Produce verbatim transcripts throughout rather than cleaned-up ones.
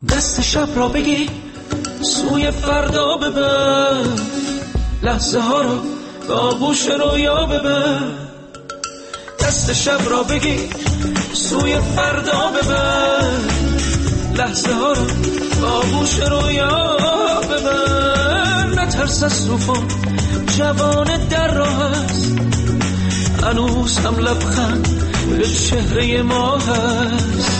دست شب را بگی سوی فردا ببر، لحظه ها رو به آغوش رویا ببر. دست شب را بگی سوی فردا ببر، لحظه ها رو به آغوش رویا ببر. نترس از طوفان، جوان در راه است، هنوز هم لبخند به چهره ما هست.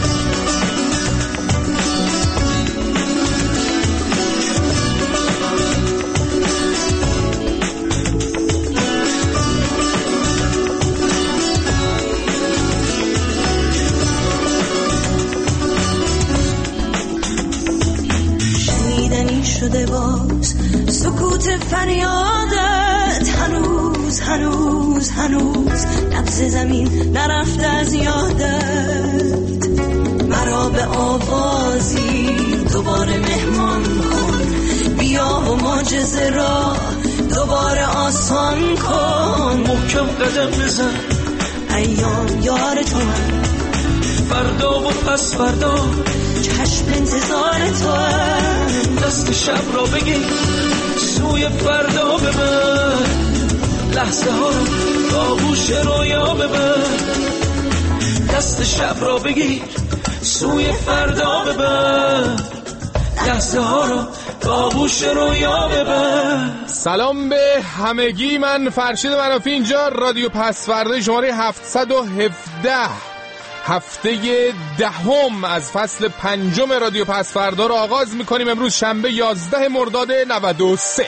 شده باز سکوت فریادت، هنوز هنوز هنوز نبض زمین نرفته از یادت. مرا به آوازی دوباره مهمان کن، بیا و معجزه را دوباره آسان کن. محکم قدم بزن، ایام یار تو هم، فردا و پس فردا چشم انتظار تو هم. دست شب را بگی سوی فردا ببر، لحظه ها رو به آغوش رویا ببر. دست شب را بگی سوی فردا ببر، لحظه ها رو به آغوش رویا ببر. سلام به همگی، من فرشید منافی، اینجا رادیو پس فردا شماره هفتصد و هفده، هفته دهم از فصل پنجم رادیو پس فردا رو آغاز میکنیم. امروز شنبه یازده مرداد نود و سه.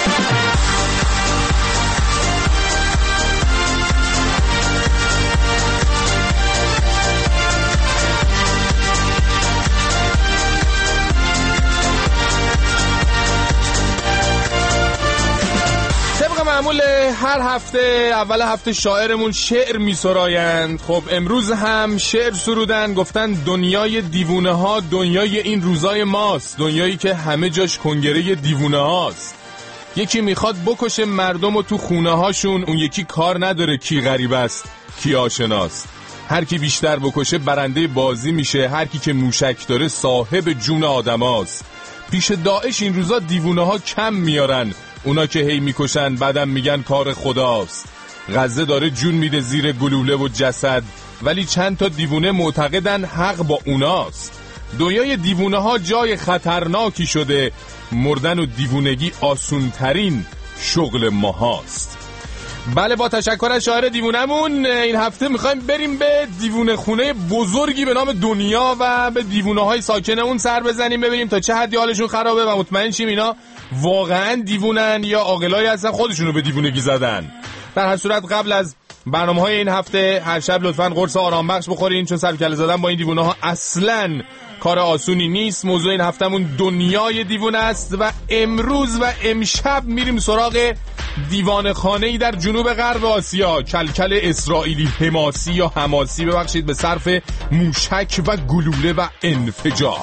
معمول هر هفته اول هفته شاعرمون شعر میسرایند. خب امروز هم شعر سرودن، گفتن دنیای دیوونه ها دنیای این روزای ماست، دنیایی که همه جاش کنگره دیوونه هاست. یکی میخواد بکشه مردم و تو خونه هاشون، اون یکی کار نداره کی غریب است کی آشناست. هر کی بیشتر بکشه برنده بازی میشه، هر کی که موشک داره صاحب جون آدماست. پیش داعش این روزا دیوونه ها کم میارن، اونا که هی میکشن بعدم میگن کار خداست. غزه داره جون میده زیر گلوله و جسد، ولی چند تا دیوونه معتقدن حق با اوناست. دنیای دیوونه ها جای خطرناکی شده، مردن و دیوونگی آسون ترین شغل ما هاست. بله، با تشکر از شاعر دیوونمون این هفته میخوایم بریم به دیوونه خونه بزرگی به نام دنیا و به دیوونه های ساکن اون سر بزنیم، ببینیم تا چه حدی حالشون خرابه و مطمئن شیم اینا واقعا دیوونن یا عاقلایی هستن خودشونو به دیوونگی زدن. در هر صورت قبل از برنامه‌های این هفته هر شب لطفاً قرص آرام بخش بخورین، چون سر کله زدن با این دیوونه ها اصلاً کار آسونی نیست. موضوع این هفتهمون دنیای دیوونه است و امروز و امشب میریم سراغ دیوانه خانه‌ای در جنوب غرب آسیا، کلکل اسرائیلی حماسی یا حماسی ببخشید به صرف موشک و گلوله و انفجار.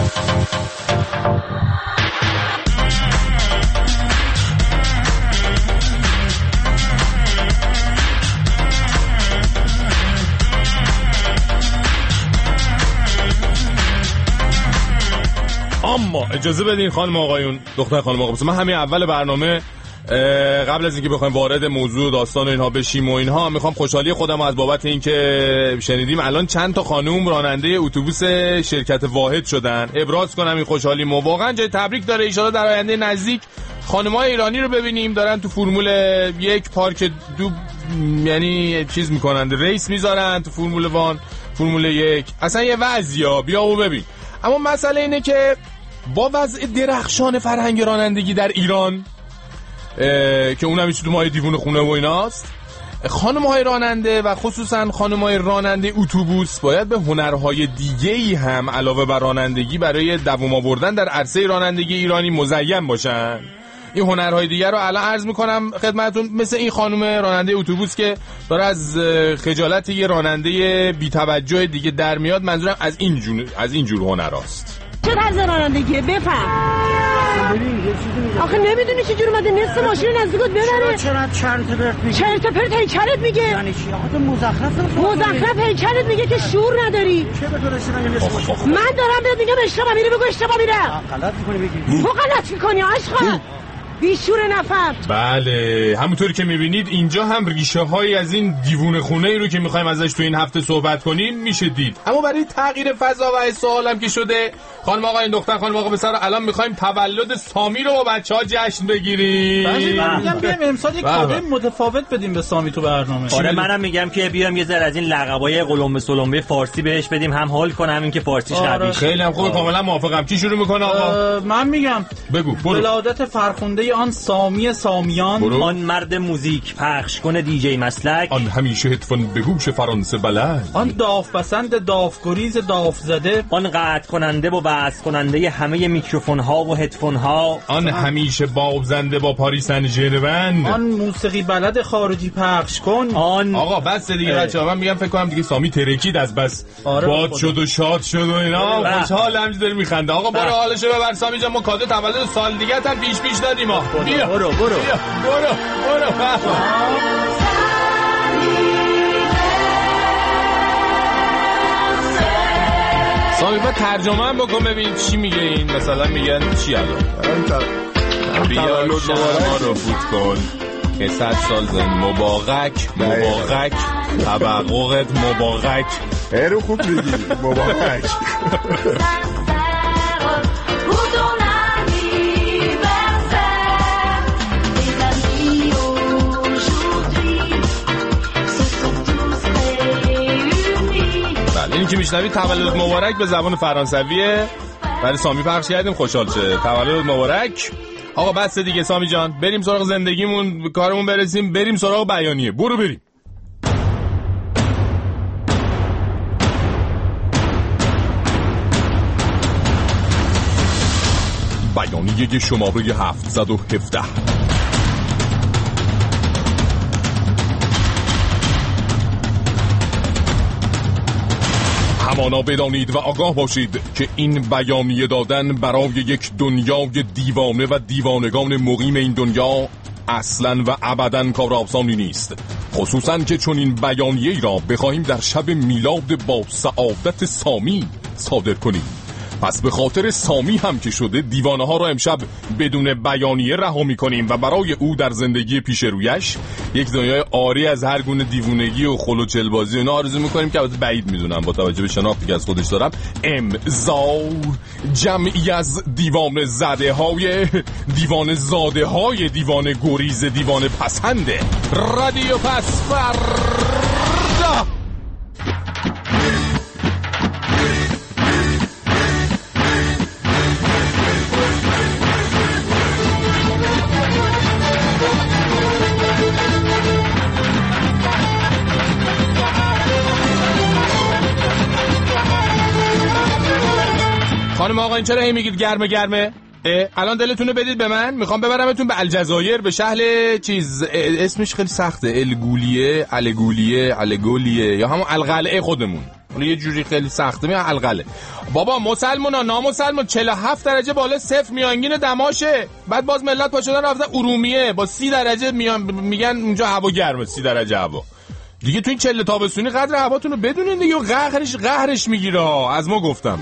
اما اجازه بدین خانم آقایون، دختر خانم آقایون، من همین اول برنامه قبل از اینکه بخوایم وارد موضوع داستان و اینها بشیم و اینها، میخوام خوشحالی خودم از بابت اینکه شنیدیم الان چند تا خانم راننده اتوبوس شرکت واحد شدن ابراز کنم. این خوشحالی ما واقعا جای تبریک داره. ان شاءالله در آینده نزدیک خانم‌های ایرانی رو ببینیم دارن تو فرمول یک پارک دو، یعنی چیز میکنن، ریس میذارن تو فرمول وان، فرمول یک. اصلا یه وضعیا بیا و ببین. اما مسئله اینه که با وضع درخشان فرهنگ رانندگی در ایران که اونم هیچ مای دیوونه خونه و ایناست، خانم‌های راننده و خصوصا خانم‌های راننده اتوبوس باید به هنرهای دیگه‌ای هم علاوه بر رانندگی برای دوام آوردن در عرصه رانندگی ایرانی مزین باشن. این هنرهای دیگر رو الان عرض میکنم خدمتتون، مثل این خانم راننده اتوبوس که داره از خجالت یه راننده بی‌توجه دیگه در میاد. منظورم از این جور از این جور هنراست. تو طرز رانندگیه بفهم. آخه نمیدونی چه جور اومده نصف ماشین نزدیکت ببره. چرا چرت پرت میگی؟ چرت پرت هیکلت میگه. یعنی چی؟ آخه مزخرف مزخرف هیکلت میگه که شعور نداری. چه به درستی نمی‌رسی؟ من دارم بهت میگم اشتباه میری بگو اشتباه میره. غلط می‌کنی بگی. تو غلط می‌کنی عشقا. بیشور نفر. بله همونطوری که میبینید اینجا هم ریشه هایی از این دیوونه خونه ای رو که میخوایم ازش تو این هفته صحبت کنیم میشه دید. اما برای تغییر فضا و سوالم که شده خانم آقا این دختر خانم آقا پسر الان میخوایم تولد سامی رو با بچه‌ها جشن بگیریم. من میگم بیایم امسال یک کادوی متفاوت بدیم به سامی تو برنامه. آره منم میگم که بیام یه ذره از این لقبای قلمبه سلمبه فارسی بهش بدیم هم حال کنم این که فارسیش قوی. خیلی هم خوب کاملا موافقم. کی شروع میکنه آقا؟ من میگم بگو برو. ولادت فرخنده آن سامی سامیان برو. آن مرد موزیک پخش کنه دیجی مسلک، آن همیشه هدفون به گوش فرانسه بلد، آن داف بسند داف گریز داف زده، آن قطع کننده و بحث کننده همه میکروفون ها و هدفون ها، آن همیشه بابزنده با پاریس سن ژرمن، آن موسیقی بلد خارجی پخش کن، آن آقا بس دیگه بچه‌ها من میگم فکر کنم دیگه سامی ترکید از بس آره باد شد و شاد شد و اینا خوشحال همینجوری داره میخنده. آقا برو حالشو ببر سامی جان، ما کادو تولد سال دیگه تن پیش پیش دادیم ما. بیا برو برو بیا برو برو سامی با ترجمه هم بکن ببینید چی میگه این. مثلا میگن چی الان بیا شما رو فوت کن که صد سال زن مبارک مبارک تبقوقت مبارک. هرو خوب میگی مبارک. این که میشنوید تولد مبارک به زبان فرانسویه، برای سامی پخش کردیم خوشحال شه. تولد مبارک. آقا بس دیگه سامی جان، بریم سراغ زندگیمون به کارمون برسیم، بریم سراغ بیانیه. برو بریم. بیانیه شماره هفتصد و هفده. همانا بدانید و آگاه باشید که این بیانیه دادن برای یک دنیای دیوانه و دیوانگان مقیم این دنیا اصلاً و ابداً کار آسانی نیست، خصوصاً که چون این بیانیه را بخواهیم در شب میلاد با سعادت سامی صادر کنیم. پس به خاطر سامی هم که شده دیوانه ها را امشب بدون بیانیه رها می‌کنیم و برای او در زندگی پیش رویش یک دنیای عاری از هر گونه دیوونگی و خل و چلبازی و اینا آرزو می‌کنیم که البته بعید می‌دونم با توجه به شناختی که از خودش دارم. امضا جمعی از دیوانه زده های دیوانه زاده های دیوانه گریز دیوانه پسنده رادیو پس فردا. خانم آقا این چرا هی میگید گرمه گرمه؟ الان دلتونو بدید به من، میخوام ببرمتون به الجزایر، به شهر چیز اسمش خیلی سخته، الگولیه الگولیه الگولیه یا همون القلعه خودمون، اون یه جوری خیلی سخته میگن القلعه. بابا مسلمونا نامسلمان چهل و هفت درجه بالا صفر میانگین دماشه، بعد باز ملت پا شدن رفتن ارومیه با سی درجه میان میگن اونجا هوا گرمه، سی درجه هوا. دیگه تو این چله تابستونی قدر هواتون رو بدونین دیگه، قهرش قهرش میگیره. از ما گفتم.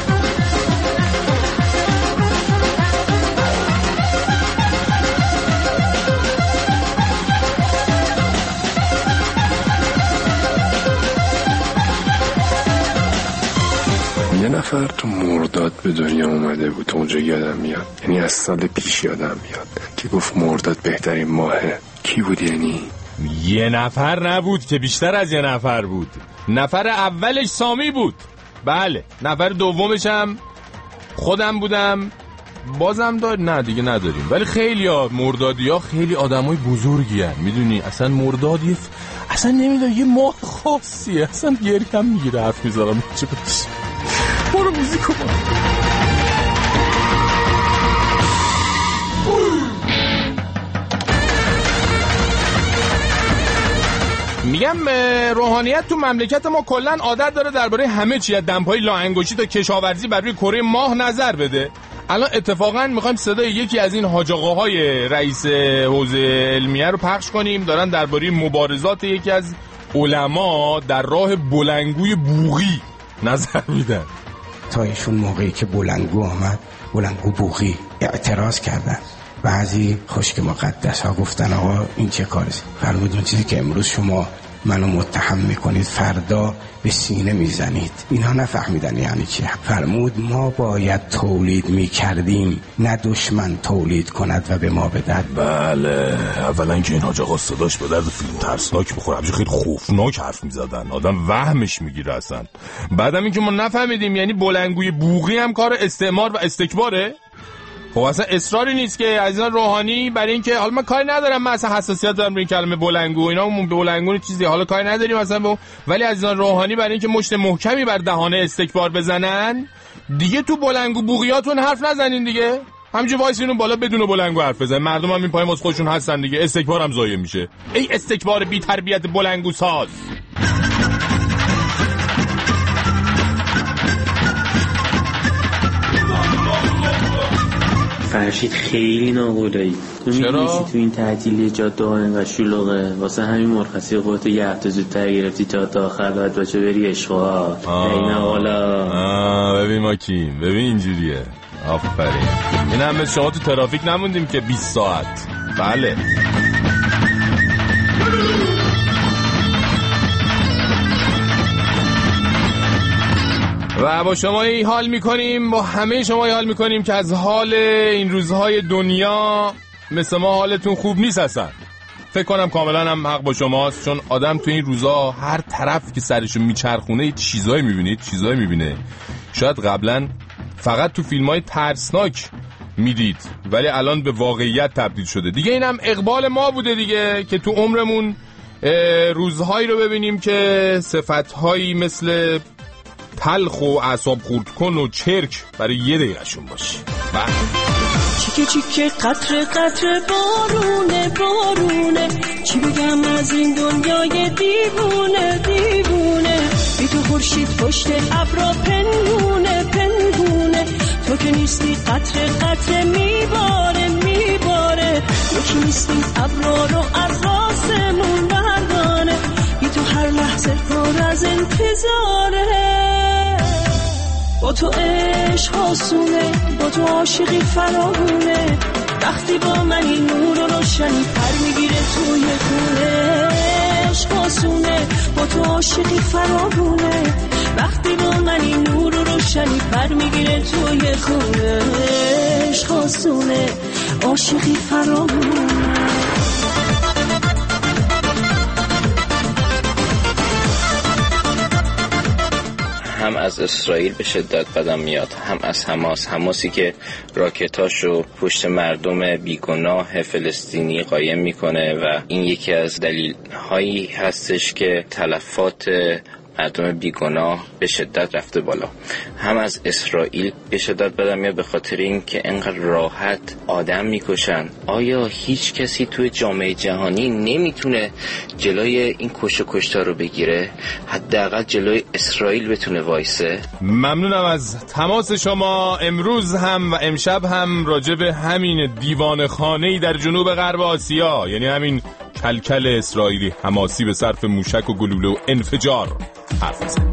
یه نفر تو مرداد به دنیا اومده بود، اونجا یادم میاد، یعنی از سال پیش یادم میاد که گفت مرداد بهترین ماهه. کی بود یعنی؟ یه نفر نبود که بیشتر از یه نفر بود. نفر اولش سامی بود، بله. نفر دومش هم خودم بودم، بازم دار نه دیگه نداریم، ولی خیلی ها مردادی ها خیلی آدم های بزرگی هن. میدونی اصلا مرداد یه ف... اصلا نمیدونم یه ماه خاصیه، اصلا گریه هم میگیره حرف میذارم. چه بس برو موزیکو با میگم روحانیت تو مملکت ما کلا عادت داره درباره همه چی از دمپایی لاانگشتی تا کشاورزی بر روی کره ماه نظر بده. الان اتفاقا میخوایم صدای یکی از این حاج آقاهای رئیس حوزه علمیه رو پخش کنیم، دارن درباره مبارزات یکی از علما در راه بلنگوی بوغی نظر میدن. تا ایشون موقعی که بلنگو آمد، بلنگو بوغی، اعتراض کردن. بعضی خشک مقدس ها گفتن آقا این چه کاریه؟ فرمود اون چیزی که امروز شما منو متهم میکنید فردا به سینه میزنید. اینها نفهمیدن یعنی چی. فرمود ما باید تولید میکردیم نه دشمن تولید کند و به ما بدهد. بله، اولا که این حاج آقا صداش به درد فیلم ترسناک بخوره، همچه خیلی خوفناک حرف میزدن، آدم وهمش میگیره اصلا. بعدم این که ما نفهمیدیم یعنی بلنگوی بوغی هم کار استعمار و استکباره. خب اصلا اصراری نیست که عزیزان روحانی برای اینکه حالا من کاری ندارم، من اصلا حساسیت دارم روی این کلمه بلنگو اینا، اون بلنگو چیزی حالا کاری نداریم مثلا با... ولی عزیزان روحانی برای اینکه مشت محکمی بر دهانه استکبار بزنن دیگه تو بلنگو بوقیاتون حرف نزنین دیگه، همینجوری وایسین بالا بدون بلنگو حرف بزنین. مردم هم این پای ماست خودشون هستن دیگه، استکبار هم ضایع میشه. ای استکبار بی تربیت بلنگو ساز. فرشید خیلی ناقلایی. تو می‌دونی تو این تعطیلی جاده ها و شلوغه، واسه همین مرخصی خودت یه هفته زودتر گرفتی تا تا آخر بعد بچه بری اشغال. این ناقلا. آه ببین ما کیم، ببین اینجوریه. آفرین. این هم مثل شما تو ترافیک نموندیم که بیست ساعت. بله. و با شما این حال میکنیم، با همه شما این حال میکنیم که از حال این روزهای دنیا مثل ما حالتون خوب نیست اصلا. فکر کنم کاملا هم حق با شماست، چون آدم تو این روزها هر طرف که سرشو میچرخونه چیزایی میبینه چیزایی میبینه شاید قبلا فقط تو فیلمای ترسناک میدید ولی الان به واقعیت تبدیل شده دیگه. اینم اقبال ما بوده دیگه که تو عمرمون روزهایی رو ببینیم که صفتهایی مثل تلخ و اعصاب خورد کن و چرک برای یه دقیقه شون باشه. چیکه چیکه قطره قطره بارونه بارونه، چی بگم از این دنیای دیوونه دیوونه، بی تو خورشید پشت ابرا پنهونه پنهونه، تو که نیستی قطره قطره میباره میباره، یکی نیستی ابرا رو از راسمون بردانه، بی تو هر لحظه پر از انتظاره، با تو عشق آسونه، با تو عاشقی فراوونه، وقتی با منی نور و روشنی پر میگیره توی خونه، عشق آسونه، با تو عاشقی فراوونه، وقتی با منی نور و روشنی پر میگیره توی خونه، عشق آسونه، عاشقی فراوونه. هم از اسرائیل به شدت بدم میاد، هم از حماس حماسی که راکتاشو پشت مردم بیگناه فلسطینی قایم میکنه و این یکی از دلیل هایی هستش که تلفات مردم بیگناه به شدت رفته بالا. هم از اسرائیل به شدت بدم میاد به خاطر این که انقدر راحت آدم میکشن. آیا هیچ کسی توی جامعه جهانی نمیتونه جلوی این کش و کشتار رو بگیره؟ حداقل جلوی اسرائیل بتونه وایسه؟ ممنونم از تماس شما. امروز هم و امشب هم راجع به همین دیوان خانه‌ای در جنوب غرب آسیا، یعنی همین کلکل اسرائیلی حماسی به صرف موشک و گلوله و انفجار حرف میزنیم.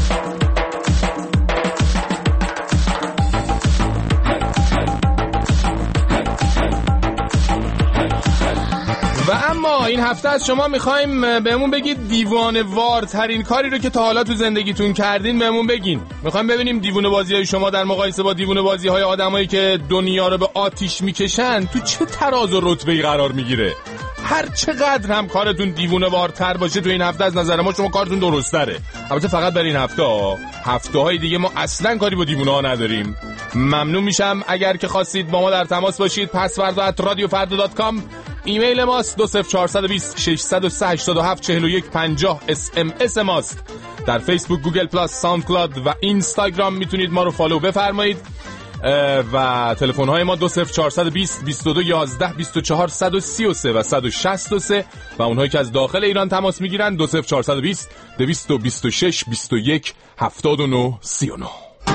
و اما این هفته از شما میخوایم بهمون بگید دیوانه وار ترین کاری رو که تا حالا تو زندگیتون کردین بهمون بگین. میخوایم ببینیم دیوانه بازی های شما در مقایسه با دیوانه بازی های آدمایی که دنیا رو به آتیش میکشن تو چه تراز و رتبه‌ای قرار میگیره. هر چقدر هم کارتون دیوونه وارتر باشه تو این هفته از نظر ما شما کارتون درست تره. البته فقط برای این هفته ها، هفته های دیگه ما اصلا کاری با دیوونه ها نداریم. ممنون میشم اگر که خواستید با ما در تماس باشید. پسورد ات رادیو فردا دات کام ایمیل ماست، دو صفر چهار دو صفر شش صفر سه هشت هفت چهل و یک پنجاه اس ام اس ماست. در فیسبوک، گوگل پلاس، ساوند کلاد و اینستاگرام میتونید ما رو فالو بفرمایید. و تلفن های ما دو صفر چهارصد و بیست بیست و دو یازده بیست و چهار صد و سی و سه و صد و شصت و سه و اونهایی که از داخل ایران تماس میگیرن دو صفر چهارصد و بیست دویست و بیست و شش بیست و یک هفتاد و نه سی و نه.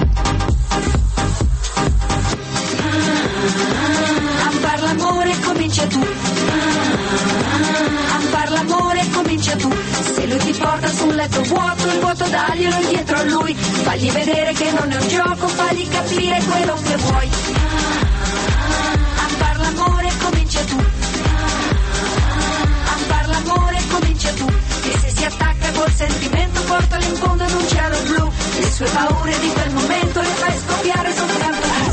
L'amore comincia tu, a far l'amore comincia tu, se lui ti porta sul letto vuoto, il vuoto daglielo indietro a lui, fagli vedere che non è un gioco, fagli capire quello che vuoi, a far l'amore comincia tu, a far l'amore comincia tu, e se si attacca col sentimento portalo in fondo ad un cielo blu, le sue paure di quel momento le fai scoppiare soltanto tu.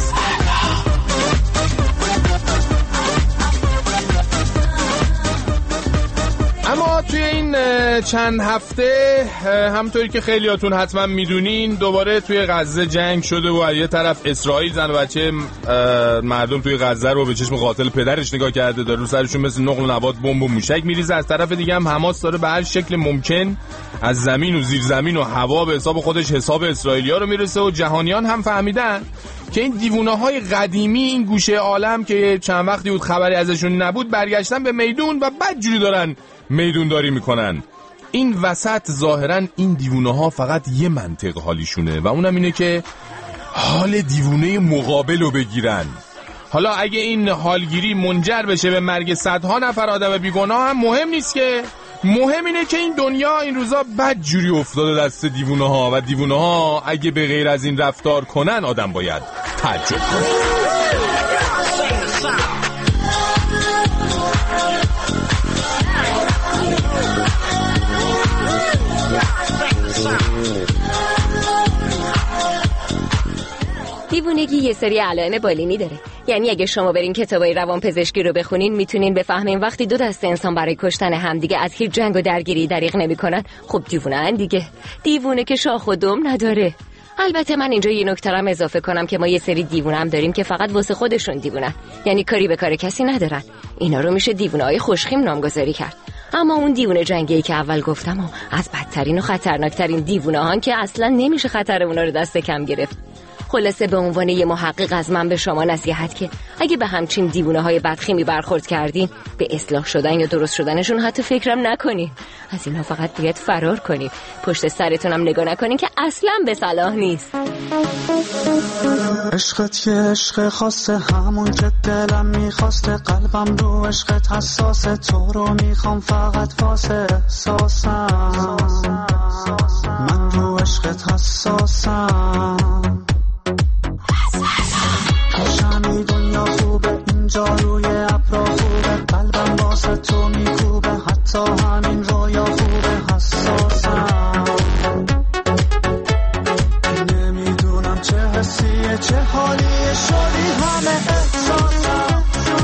اما توی این چند هفته همونطوری که خیلیاتون حتما میدونین دوباره توی غزه جنگ شده و از یه طرف اسرائیل زن و بچه مردم توی غزه رو به چشم قاتل پدرش نگاه کرده، داره رو سرشون مثل نقل و نبات بمب و موشک میریزه. از طرف دیگه هم حماس داره به هر شکل ممکن از زمین و زیر زمین و هوا به حساب خودش حساب اسرائیلیا رو میرسه و جهانیان هم فهمیدن که این دیوونه‌های قدیمی این گوشه عالم که چند وقتی بود خبری ازشون نبود برگشتن به میدون و بدجوری دارن میدون داری میکنن. این وسط ظاهرا این دیوونه ها فقط یه منطق حالیشونه و اونم اینه که حال دیوونه مقابل رو بگیرن. حالا اگه این حالگیری منجر بشه به مرگ صدها نفر آدم بیگناه هم مهم نیست، که مهم اینه که این دنیا این روزا بدجوری افتاده دست دیوونه ها و دیوونه ها اگه به غیر از این رفتار کنن آدم باید تعجب کنه. دیوونگی یه سری علائم بالینی داره. یعنی اگه شما برین کتابای روانپزشکی رو بخونین میتونین بفهمین وقتی دو دسته انسان برای کشتن همدیگه از هیچ جنگ و درگیری دریغ نمیکنن، خب دیوونه ان دیگه. دیوونه که شاخ و دم نداره. البته من اینجا یه نکته هم اضافه کنم که ما یه سری دیوونه هم داریم که فقط واسه خودشون دیوونن، یعنی کاری به کار کسی ندارن. اینا رو میشه دیوونه‌های خوشخیم نامگذاری کرد. اما اون دیوونه جنگی که اول گفتم و از بدترین و خطرناکترین دیوونه هان که اصلا نمیشه خطر اونا رو دست کم گرفت. خلاصه به عنوان یه محقق از من به شما نصیحت که اگه به همچین دیوونه های بدخیمی برخورد کردین به اصلاح شدن یا درست شدنشون حتی فکرم نکنین. از اینا فقط باید فرار کنین. پشت سرتونم نگاه نکنین که اصلا به صلاح نیست. عشقت که عشق خاصه همون که دلم میخواسته، قلبم رو عشقت حساسه، تو رو میخوام فقط واسه احساسم، من رو عشقت حساسم. کاشمی دنیا خوبه اینجا روی ابرا خوبه، قلبم واسه تو میکوبه، حتی همین رویا خوبه حساسم. نمیدونم چه حسیه چه حالیه، شدی همه احساسم.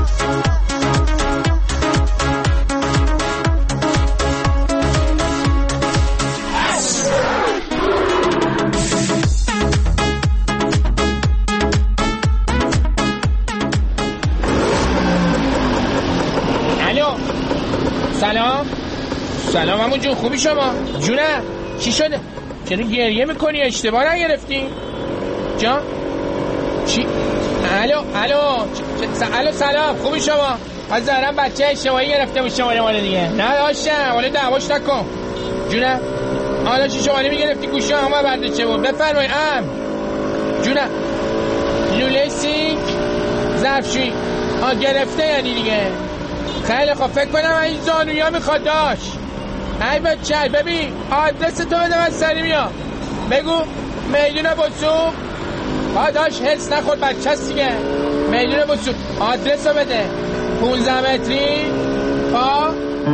سلام سلام عمو جون، خوبی شما؟ جونه چی شده؟ چرا گریه میکنی؟ اشتباه نگرفتی؟ جان؟ چی؟ الو الو الو سلام، خوبی شما؟ از ظاهرم بچه اشتباهی گرفته بود شماره مال دیگه. نه داشتم، ولی دعواش نکن. جونه حالا چی شماره میگرفتی گوشه همه برده چه بود؟ بفرمایی. ام جونه لوله سینک ظرفشویی آ گرفته یعنی دیگه. خیلی خوب، فکر کنم این زانویا میخواد داشت. ای بچه ببین آدرس تو بده من سری میام. بگو میدون بسوق. ها داشت حس نخورد بچه هست دیگه. میدون بسوق آدرس رو بده. پونزده متری. ها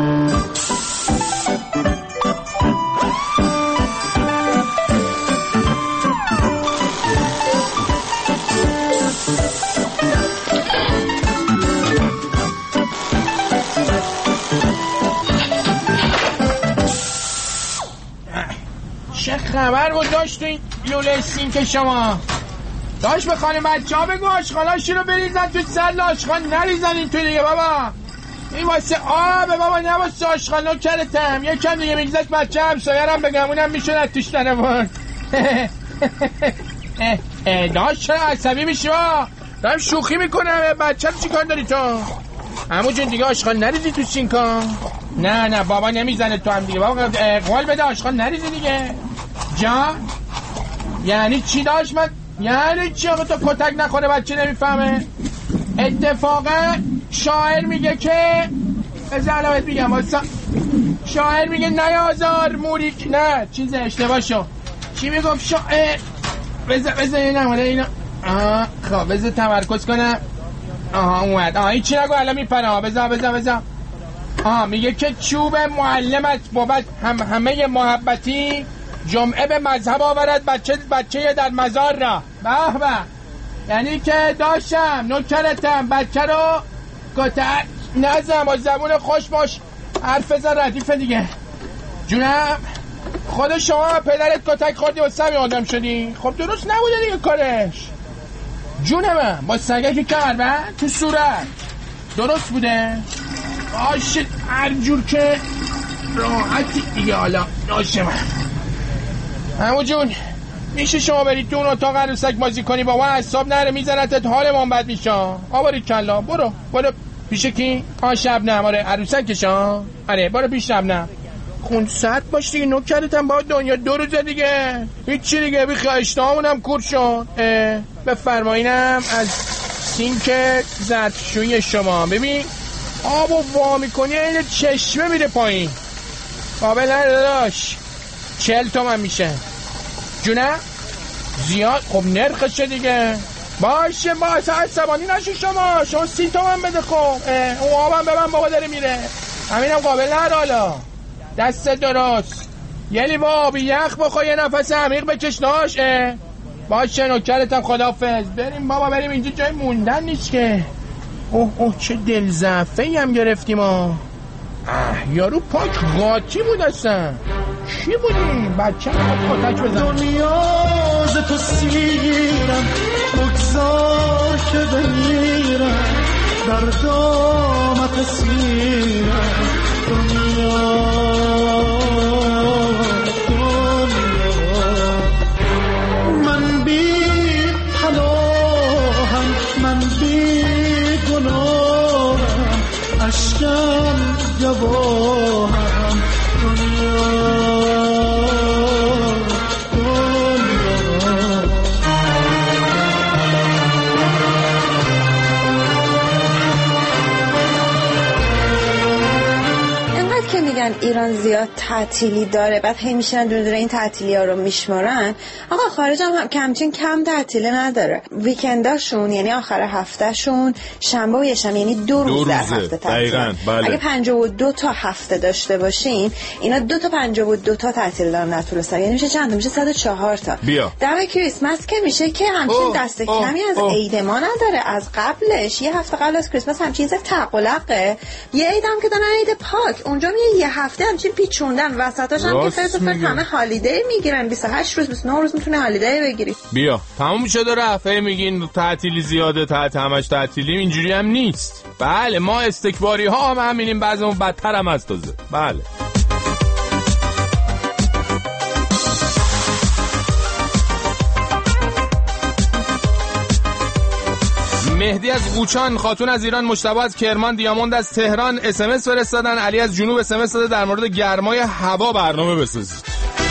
چه خبر بود داشت تو این لوله سینک شما؟ داشت به خانم بچه ها بگو آشغالاشی رو بریزن تو سر، آشغال نریزن این تو دیگه بابا. این واسه آبه بابا، نه واسه آشغال. نوکرتم یکم دیگه میگذاشت بچه همسایرم بگم اونم میشون از توش ننورد. اه اه داشت چرا عصبی میشی ها؟ دارم شوخی میکنم. بچه رو چی کار داری تو؟ عمو جون دیگه آشغال نریزی تو سینکا. نه نه بابا نمیزنه تو هم دیگه. بابا قول بده آشغال نریزی دیگه. جان یعنی چی داشت من؟ یعنی چی آقا تو کتک نخوره بچه نمیفهمه؟ اتفاقا شاعر میگه که بذار علامت میگم واسه شاعر میگه نیازار موریک نه چیز اشتباه شو. چی میگفت شاعر؟ بذار بذار این نمونه اینا. آها خب بذار تمرکز کنم. آها اومد. آها این چی نگو الان میپنه. بذار بذار بذار آها میگه که چوب معلمت بابت هم همه محبتی جمعه به مذهب آورد بچه بچه در مزار را. به به یعنی که داشتم نوکرتم بچه رو کتک نزم با زبون خوش باش حرف بزن ردیفه دیگه. جونم خود شما پدرت کتک خوردی و سمی آدم شدی. خب درست نبوده دیگه کارش. جونم با سگه که کربن تو صورت درست بوده. آشت هر جور که راحتی دیگه. حالا ناشه من همون جون میشه شما برید تو اون اتاق عروسک بازی کنی با من حساب نره میزنتت حال من بد میشه. آباری کلا برو برو پیش کی؟ آه شبنم. آره عروسکشا. آره برو پیش شبنم. خون سرد باش دیگه نوکرتم با دنیا دو روزه دیگه. هیچی دیگه بی اشتهامونم کور شد. بفرمایینم از سینک ظرفشویی شما. ببین آبو وا میکنی این چشمه میره پایین. قابل نداشت چهل تومن میشه. جونه زیاد خب نرخشه دیگه. باشه باشه عصبانی نشو شما. شما سی تومن بده. خب اون آبم به من بابا داره میره. همینم قابل نره. حالا دست درست یه لیوان آبی یخ بخواه یه نفس عمیق بکش. داش باشه نوکرتم. خدافظ. بریم بابا بریم اینجا جای موندن نیست که. اوه اوه چه دل ضعفه‌ای هم گرفتیم ها. یارو پاک قاطی بود اصلا. چی بودیم؟ بچه هم کتک بزن. دنیا ز تو سیرم بگذار که بمیرم در دامت اسیرم. دنیا دنیا من بی پناهم من بی گناهم اشکم گواهم. دنیا میگن ایران زیاد تعطیلی داره بعد هی میشن دونه دونه این تعطیلی ها رو میشمارن. آقا خارج هم, هم کمچین کم تعطیلی نداره. ویکنداشون یعنی آخر هفتهشون شنبه و یشنبه یعنی دو روز در هفته تعطیل. بله. اگه پنجاه و دو تا هفته داشته باشین اینا دو تا پنجاه و دو تا تعطیل دارن در طول سال. یعنی میشه چند تا؟ میشه صد و چهار تا. بیا. دم کریسمس که میشه که همچین دست کمی از عید ما نداره. از قبلش یه هفته قبل از کریسمس همچین چیز تعقلقه. یه عیدم که دارن عید پاک اونجا میه یه هفته همچین پیچوندن وسطاش هم که فرض فرض همه هالیدی میگیرن. بیست و هشت روز بیست و نه روز میتونه هالیدی بگیری. بیا تموم شده رفعه میگین تعطیلی زیاده تعطیل همش تعطیلی. اینجوری هم نیست. بله ما استکباری ها هم همینیم بعضمون بدتر هم از تازه. بله مهدی از قوچان، خاتون از ایران، مجتبی از کرمان، دیاموند از تهران اس ام اس فرستادن. علی از جنوب اس ام اس داده در مورد گرمای هوا برنامه بسازید.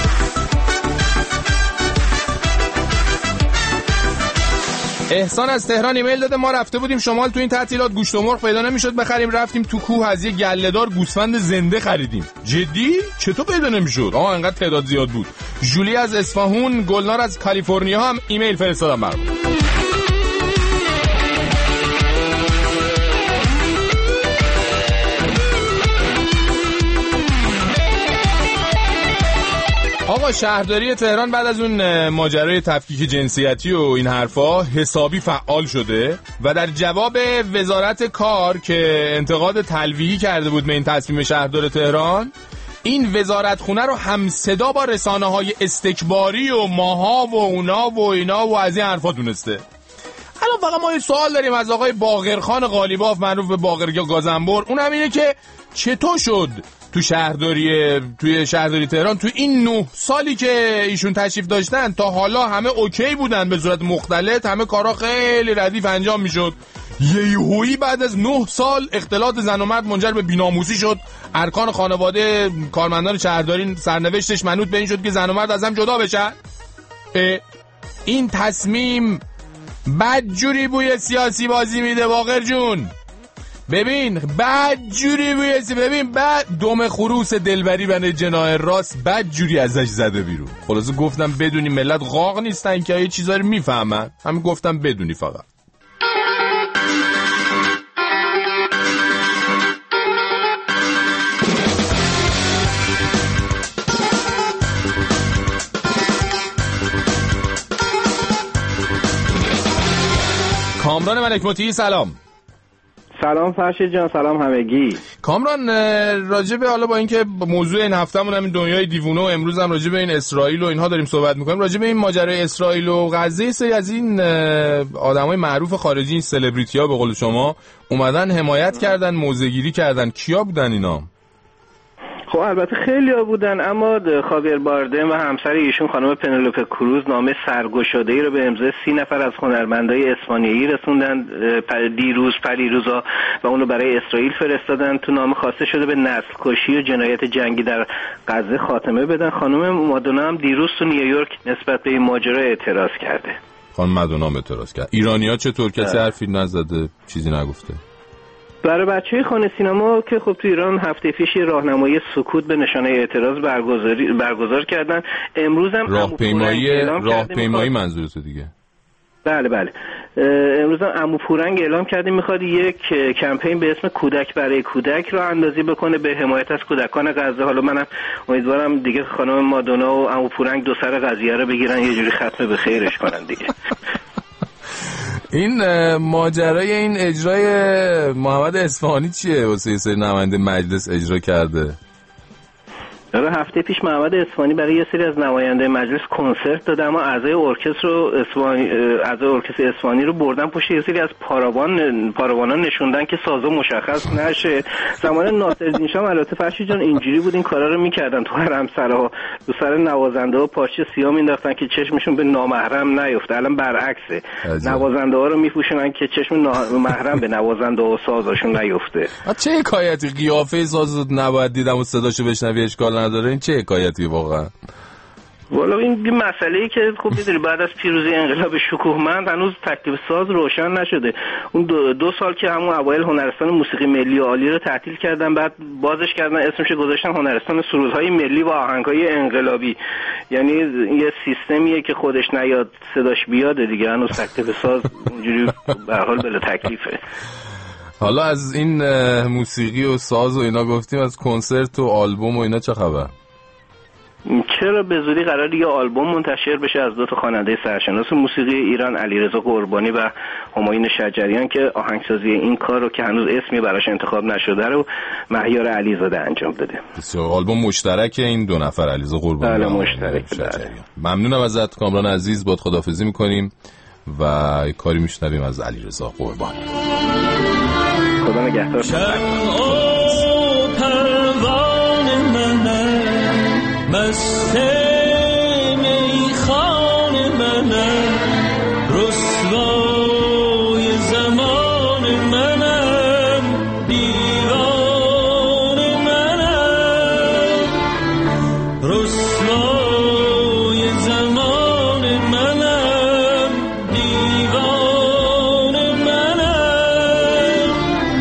احسان از تهران ایمیل داده ما رفته بودیم شمال تو این تعطیلات گوشت و مرغ پیدا نمیشد بخریم رفتیم تو کوه از یه گله‌دار گوسفند زنده خریدیم. جدی؟ چطور پیدا نمیشد؟ آها انقدر تعداد زیاد بود. جولی از اصفهان، گلنار از کالیفرنیا هم ایمیل فرستادن برام. آقا شهرداری تهران بعد از اون ماجرای تفکیک جنسیتی و این حرفا حسابی فعال شده و در جواب وزارت کار که انتقاد تلویحی کرده بود به این تصمیم شهردار تهران، این وزارت خونه رو هم صدا با رسانه‌های استکباری و ماها و اونا و اینا و از این حرفا دونسته. الان فقط ما یه سوال داریم از آقای باقرخان قالیباف معروف به باقر یا گازنبر. اون هم اینه که چطور شد تو شهرداری توی شهرداری تهران تو این نه سالی که ایشون تشریف داشتن تا حالا همه اوکی بودن، به صورت مختلط همه کارا خیلی ردیف انجام میشد. یهویی بعد از نه سال اختلاط زن و مرد منجر به بی‌ناموسی شد. ارکان خانواده کارمندان شهرداری سرنوشتش منوط به این شد که زن و مرد از هم جدا بشن. این تصمیم بدجوری بوی سیاسی بازی میده باقر جون. ببین بدجوری بوی سی ببین بعد دم خروس دلبری بنه جناح راست بدجوری ازش زده بیرون. خلاصه گفتم بدونی ملت غاق نیستن که یه چیزا رو میفهمن، همین گفتم بدونی فقط. کامران ملک مطیعی سلام. سلام فرشید جان، سلام همگی. کامران راجبه حالا با اینکه موضوع این هفتهمون همین دنیای دیوونه و امروز هم راجبه این اسرائیل و اینها داریم صحبت میکنیم، راجبه این ماجرای اسرائیل و غزه سری از این آدمای معروف خارجی، این سلبریتی ها به قول شما اومدن حمایت کردن، موضع‌گیری کردن. کیا بودن اینا؟ خب البته خیلی ها بودن، اما خاویر باردم و همسر ایشون خانم پنلوپه کروز نامه سرگشاده‌ای رو به امضای سی نفر از هنرمندای اسپانیایی رسوندن دیروز پریروزا و اون رو برای اسرائیل فرستادن. تو نامه خواسته شده به نسل کشی و جنایت جنگی در غزه خاتمه بدن. خانم مادونا هم دیروز تو نیویورک نسبت به این ماجرا اعتراض کرده. خانم مادونا اعتراض کرد. ایرانی‌ها چطور؟ کسی حرفی نزده، چیزی نگفته؟ برای بچه‌های خانه سینما که خب تو ایران هفته پیش راهنمایی سکوت به نشانه اعتراض برگزاری برگزار کردن. امروز هم راهپیمایی راهپیمایی منظورته دیگه؟ بله بله. امروز هم عمو پورنگ اعلام کرده میخواد یک کمپین به اسم کودک برای کودک رو اندازی بکنه به حمایت از کودکان غزه. حالا منم امیدوارم دیگه خانم مادونا و عمو پورنگ دو سر قضیه رو بگیرن یه جوری ختم به خیرش کنن دیگه. این ماجرای این اجرای محمد اصفهانی چیه واسه یه سری نماینده مجلس اجرا کرده؟ آره هفته پیش محمد اصفهانی برای یه سری از نماینده مجلس کنسرت داده، اما اعضای ارکستر رو اصفهانی اعضای ارکستر اصفهانی رو بردن پشت یه سری از پاراوان پاراوانان نشوندن که سازو مشخص نشه. زمان ناصرالدین شاه البته فرشید جان اینجوری بود این کارا رو میکردن تو حرمسراها، رو سر نوازنده ها پارچه سیاه مینداختن که چشمشون به نامحرم نیفته. الان برعکسه، نوازنده ها رو میپوشونن که چشم نامحرم به نوازنده و سازشون نیفته. چه حکایتی، قیافه ساز نباید دیدم و صداشو بشنوی اشکال نداره، این چه حکایتی واقعا؟ والا این یه مسئله‌ای که خب می‌دونی بعد از پیروزی انقلاب شکوهمند هنوز تکلیف ساز روشن نشده. اون دو, دو سال که همون اوایل هنرستان موسیقی ملی عالی رو تعطیل کردن، بعد بازش کردن، اسمش گذاشتن هنرستان سرودهای ملی و آهنگ‌های انقلابی. یعنی یه سیستمیه که خودش نیاد صداش بیاده دیگه، هنوز تکلیف ساز اونجوری به هر حال بلا تکلیفه. حالا از این موسیقی و ساز و اینا گفتیم، از کنسرت و آلبوم و اینا چه خبر؟ چرا به زودی قراره یه آلبوم منتشر بشه از دو تا خواننده سرشناس موسیقی ایران، علیرضا قربانی و همایون شجریان، که آهنگسازی این کار رو که هنوز اسمی براش انتخاب نشده رو مهیار علیزاده انجام دده. بسیار. آلبوم مشترک این دو نفر، علیرضا قربانی بله مشترک. ممنونم ازت کامران عزیز، باهات خداحافظی می‌کنیم و کاری میشنویم از علیرضا قربانی. خدا نگهدار. مست میخان منم، رسوای زمان منم، دیوان منم، رسوای زمان منم، دیوان منم.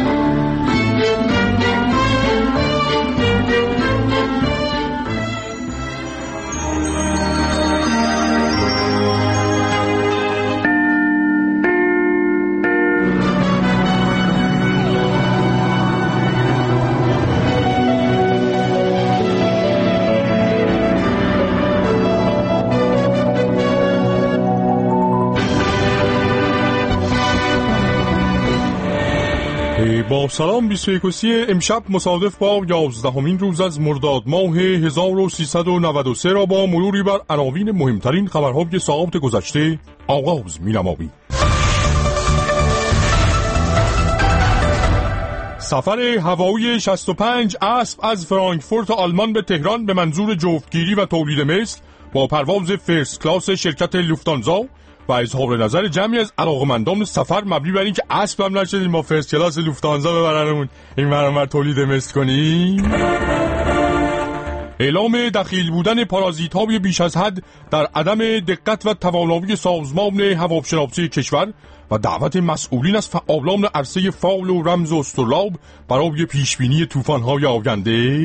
با سلام بیست و یکم امشب مصادف با یازدهمین روز از مرداد ماه هزار و سیصد و نود و سه را با مروری بر عناوین مهمترین خبرهای ساعات گذشته آغاز می‌نماییم. سفر هوایی شصت و پنج اسب از فرانکفورت آلمان به تهران به منظور جفتگیری و تولید مثل با پرواز فرست کلاس شرکت لوفتانزا و اظهار نظر جمعی از علاقمندان سفر مبنی بر اینکه اسب هم نشدیم با فرست کلاس لوفتانزا ببرنمون این برنامه تولید مثل کنیم. اعلام دخیل بودن پارازیت‌های بیش از حد در عدم دقت و توانایی سازمان هواشناسی کشور و دعوت مسئولین از فعالان عرصه فال و رمز و استرلاب برای پیشبینی طوفان‌های آینده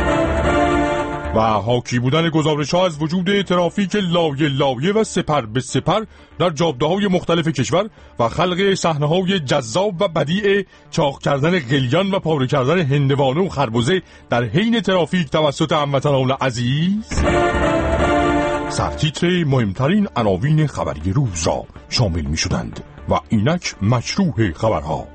و حاکی بودن گزارش‌ها از وجود ترافیک لایه لایه و سپر به سپر در جاده‌های مختلف کشور و خلق صحنه‌های جذاب و بدیع چاق کردن قلیان و پاره کردن هندوانه و خربزه در حین ترافیک توسط هموطنان عزیز. سرتیتر مهمترین عناوین خبری روز را شامل می‌شدند و اینک مشروع خبرها.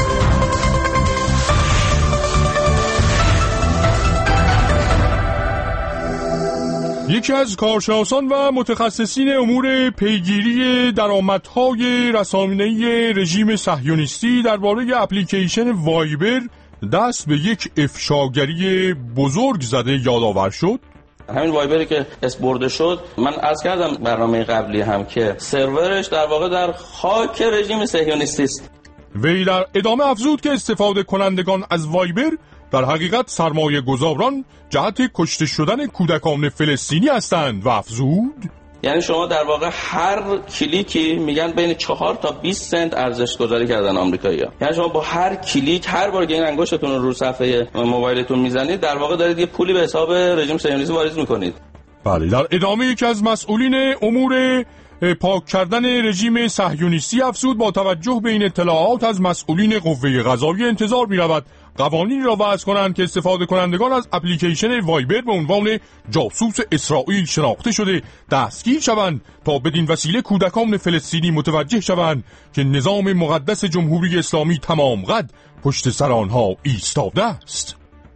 یکی از کارشناسان و متخصصین امور پیگیری درآمدهای رسانه‌ای رژیم صهیونیستی درباره اپلیکیشن وایبر دست به یک افشاگری بزرگ زده یادآور شد. همین وایبری که اسپورده شد، من عرض کردم برنامه قبلی هم که سرورش در واقع در خاک رژیم صهیونیستی است. وی در ادامه افزود که استفاده کنندگان از وایبر در حقیقت سرمایه گذاران جهت کشته شدن کودکان فلسطینی هستند و افزود یعنی شما در واقع هر کلیکی میگن بین چهار تا بیست سنت ارزش گذاری کردن آمریکایی‌ها. یعنی شما با هر کلیک هر بار که این انگشتتون رو رو صفحه موبایلتون میزنید در واقع دارید یه پولی به حساب رژیم صهیونیستی واریز میکنید. بله، در ادامه یکی از مسئولین امور پاک کردن رژیم صهیونیستی افزود با توجه به این اطلاعات از مسئولین قوه قضاییه انتظار می‌رود قوانینی را وضع کنند که استفاده کنندگان از اپلیکیشن وایبر به عنوان جاسوس اسرائیل شناخته شده دستگیر شوند تا بدین وسیله کودکان فلسطینی متوجه شوند که نظام مقدس جمهوری اسلامی تمام قد پشت سر آنها ایستاده است.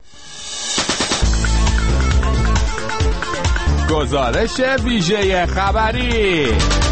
گزارش ویژه خبری.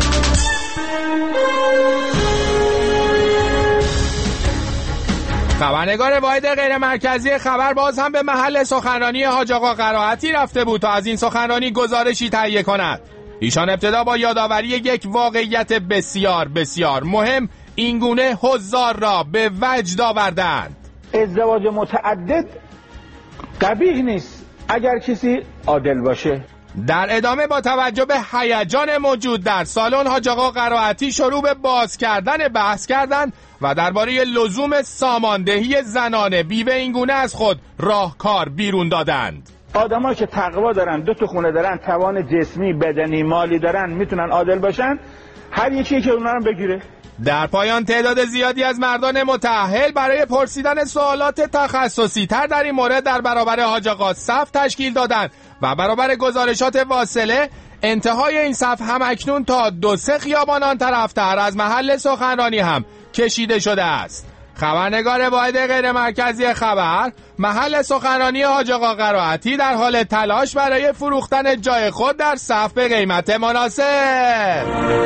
خبرنگار واحد غیر مرکزی خبر باز هم به محل سخنرانی حاج آقا قرائتی رفته بود تا از این سخنرانی گزارشی تهیه کند. ایشان ابتدا با یادآوری یک واقعیت بسیار بسیار مهم اینگونه حضار را به وجد آوردند. ازدواج متعدد قبیح نیست اگر کسی عادل باشه. در ادامه با توجه به هیجان موجود در سالن حاج آقا قرائتی شروع به باز کردن بحث کردند و درباره لزوم ساماندهی زنان بیوه اینگونه از خود راهکار بیرون دادند. آدمایی که تقوا دارن، دو تا خونه دارن، توان جسمی، بدنی، مالی دارن، میتونن عادل باشن، هر یکی که اونها رو بگیره. در پایان تعداد زیادی از مردان متأهل برای پرسیدن سوالات تخصصی تر در این مورد در برابر حاج آقا صف تشکیل دادند و برابر گزارشات واصله انتهای این صف هم اکنون تا دو سه خیابان آن طرفتر از محل سخنرانی هم کشیده شده است. خبرنگار واحد غیر مرکزی خبر محل سخنرانی حاج آقا قرائتی در حال تلاش برای فروختن جای خود در صف به قیمت مناسب.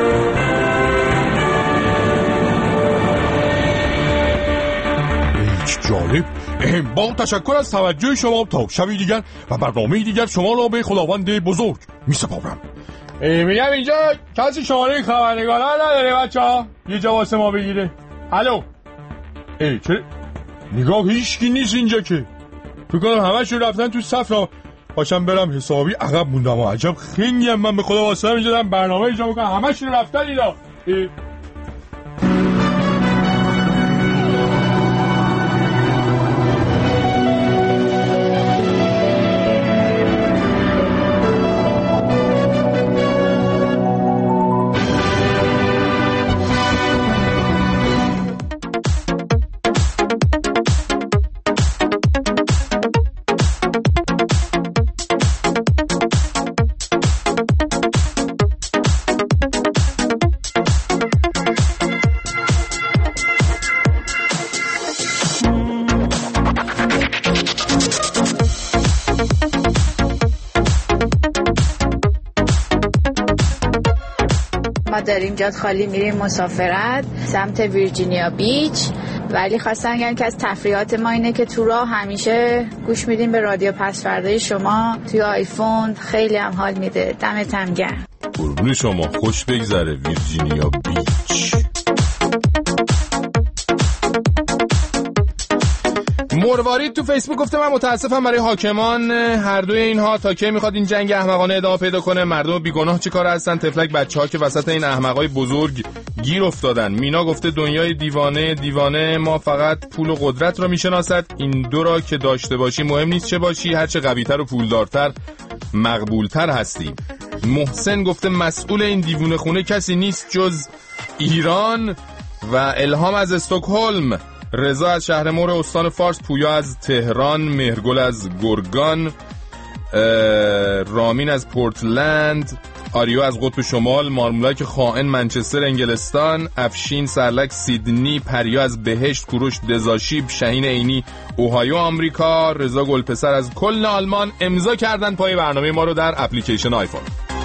جالب. با تشکر از توجه شما تا شبی دیگر و برنامه دیگر شما را به خداوند بزرگ می سپارم. میگم اینجا کسی شماره خبرنگارا نداره بچه‌ها یه جا واسه ما بگیره. الو. ای چه نگاه هیچکی نیست اینجا که. فکر کنم همه‌شون رفتن تو صف را باشم برم حسابی عقب موندم. عجب خنگیم من به خدا واسه اینجا دارم برنامه ایجاد می‌کنم همه‌شون رفتن اینا. داریم جاد خالی میریم مسافرت سمت ویرجینیا بیچ ولی خواستم بگم که از تفریحات ما اینه که تو راه همیشه گوش میدیم به رادیو پسفردای شما توی آیفون. خیلی هم حال میده. دمتم گرم. قربون شما، خوش بگذره ویرجینیا بیچ. مروارید تو فیسبوک گفته من متاسفم برای حاکمان هر دوی اینها. تا کی میخواد این جنگ احمقانه ادامه پیدا کنه؟ مردم بیگناه چه کار هستن؟ تفلک بچه‌ها که وسط این احمقای بزرگ گیر افتادن. مینا گفته دنیای دیوانه دیوانه ما فقط پول و قدرت را میشناسد. این دو را که داشته باشی مهم نیست چه باشی، هر چه قوی‌تر و پولدارتر مقبولتر هستی. محسن گفته مسئول این دیوونه خونه کسی نیست جز ایران. و الهام از استکهلم، رضا از شهر مور استان فارس، پویا از تهران، مهرگل از گرگان، رامین از پورتلند، آریو از قطب شمال، مارمولک خائن منچستر انگلستان، افشین سرلک سیدنی، پریا از بهشت، کوروش دزاشیب، شهین عینی اوهایو آمریکا، رضا گلپسر از کلن آلمان امضا کردن پای برنامه ما رو در اپلیکیشن آیفون.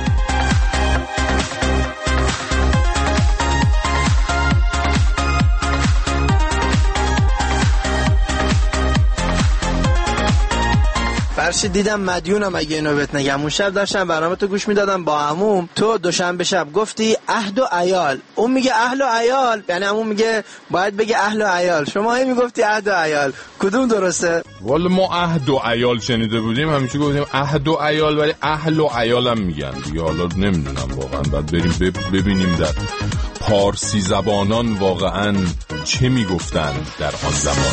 فرشید دیدم مدیونم اگه اینو بهت نگم. اون شب داشتم برنامه تو گوش میدادم با عموم. تو دوشنبه شب گفتی عهد و عیال، اون میگه اهل و عیال، یعنی عموم میگه باید بگه اهل و عیال، شما هی میگفتی عهد و عیال. کدوم درسته؟ والا ما عهد و عیال شنیده بودیم، همیشه گفتیم عهد و عیال، ولی اهل و عیالم میگن دیگه. حالا نمیدونم واقعا، بعد بریم ببینیم در پارسی زبانان واقعا چه میگفتن در آن زمان.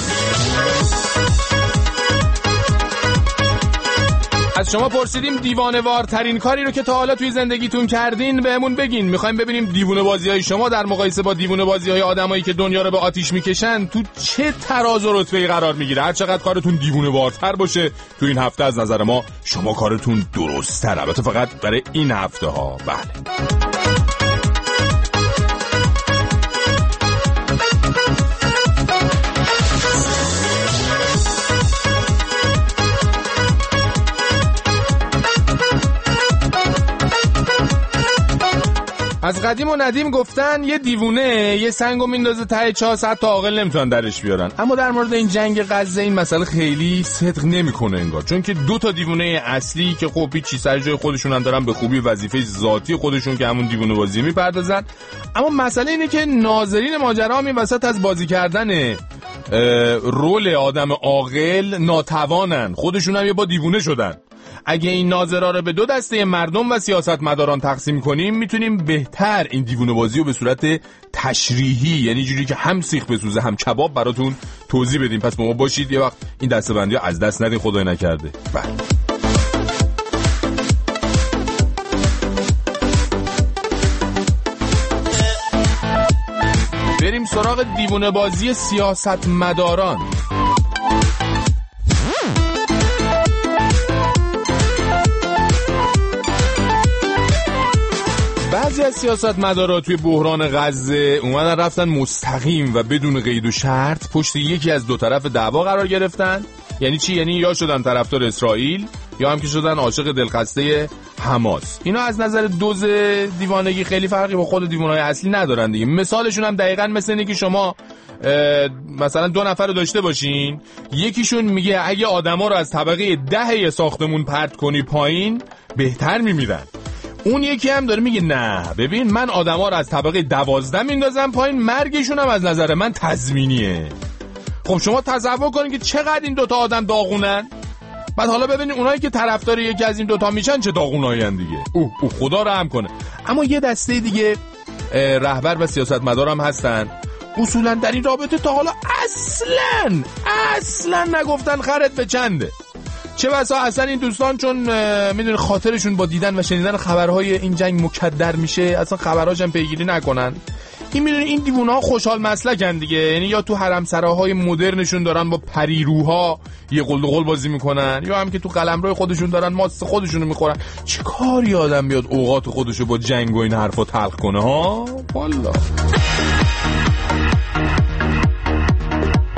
از شما پرسیدیم دیوانه وارترین کاری رو که تا حالا توی زندگیتون کردین بهمون بگین. میخوایم ببینیم دیوانه بازی های شما در مقایسه با دیوانه بازی های آدمایی که دنیا رو به آتیش میکشن تو چه تراز و رتبه‌ای قرار میگیره. هر چقدر کارتون دیوانه وارتر باشه تو این هفته از نظر ما شما کارتون درست‌تر. البته فقط برای این هفته ها. بله. از قدیم و ندیم گفتن یه دیوونه یه سنگو میندازه ته چاه، صد تا عاقل نمیتونن درش بیارن. اما در مورد این جنگ غزه این مسئله خیلی صدق نمیکنه انگار، چون که دو تا دیوونه اصلی که خب هیچی سر جای خودشون هم دارن به خوبی وظیفه ذاتی خودشون که همون دیوونه بازی میپردازن. اما مسئله اینه که ناظرین ماجرا هم این وسط از بازی کردن رول آدم عاقل ناتوانن، خودشون هم یه با دیوونه شدن. اگه این ناظرها رو به دو دسته مردم و سیاستمداران تقسیم کنیم میتونیم بهتر این دیوونه بازی رو به صورت تشریحی، یعنی جوری که هم سیخ بسوزه هم کباب براتون توضیح بدیم. پس با ما باشید یه وقت این دسته بندی ها از دست ندین، خدای نکرده. بله. بریم سراغ دیوونه بازی سیاستمداران. بعضی از سیاستمدارا توی بحران غزه اومدن رفتن مستقیم و بدون قید و شرط پشت یکی از دو طرف دعوا قرار گرفتن. یعنی چی؟ یعنی یا شدن طرفدار اسرائیل یا هم که شدن عاشق دلخسته حماس. اینا از نظر دوز دیوانگی خیلی فرقی با خود دیوانه‌های اصلی ندارن دیگه. مثالشون هم دقیقاً مثل اینه که شما مثلا دو نفر رو داشته باشین، یکیشون میگه اگه آدما رو از طبقه ده ساختمون پرت کنی پایین بهتر میمیرن، اون یکی هم داره میگه نه ببین من آدما رو از طبقه دوازده میندازم پایین، مرگشون هم از نظر من تضمینیه. خب شما تصور کنید که چقدر این دوتا آدم داغونن. بعد حالا ببینید اونایی که طرفدار یکی از این دوتا میشن چه داغونایین دیگه. اوه اوه خدا رحم کنه. اما یه دسته دیگه رهبر و سیاستمدار هم هستن، اصولا در این رابطه تا حالا اصلا اصلا نگفتن خرت به چنده. چه بسا اصلا این دوستان چون میدونه خاطرشون با دیدن و شنیدن خبرهای این جنگ مکدر میشه، اصلا خبرهاش هم پیگیری نکنن. این میدونه این دیوونه‌ها خوشحال مسلکن دیگه، یعنی یا تو حرمسراهای مدرنشون دارن با پریروها یه قلدقل بازی میکنن، یا هم که تو قلمرو خودشون دارن ماست خودشونو میخورن. چه کاری آدم بیاد اوقات خودشو با جنگ و این حرفا تلخ کنه ها والله.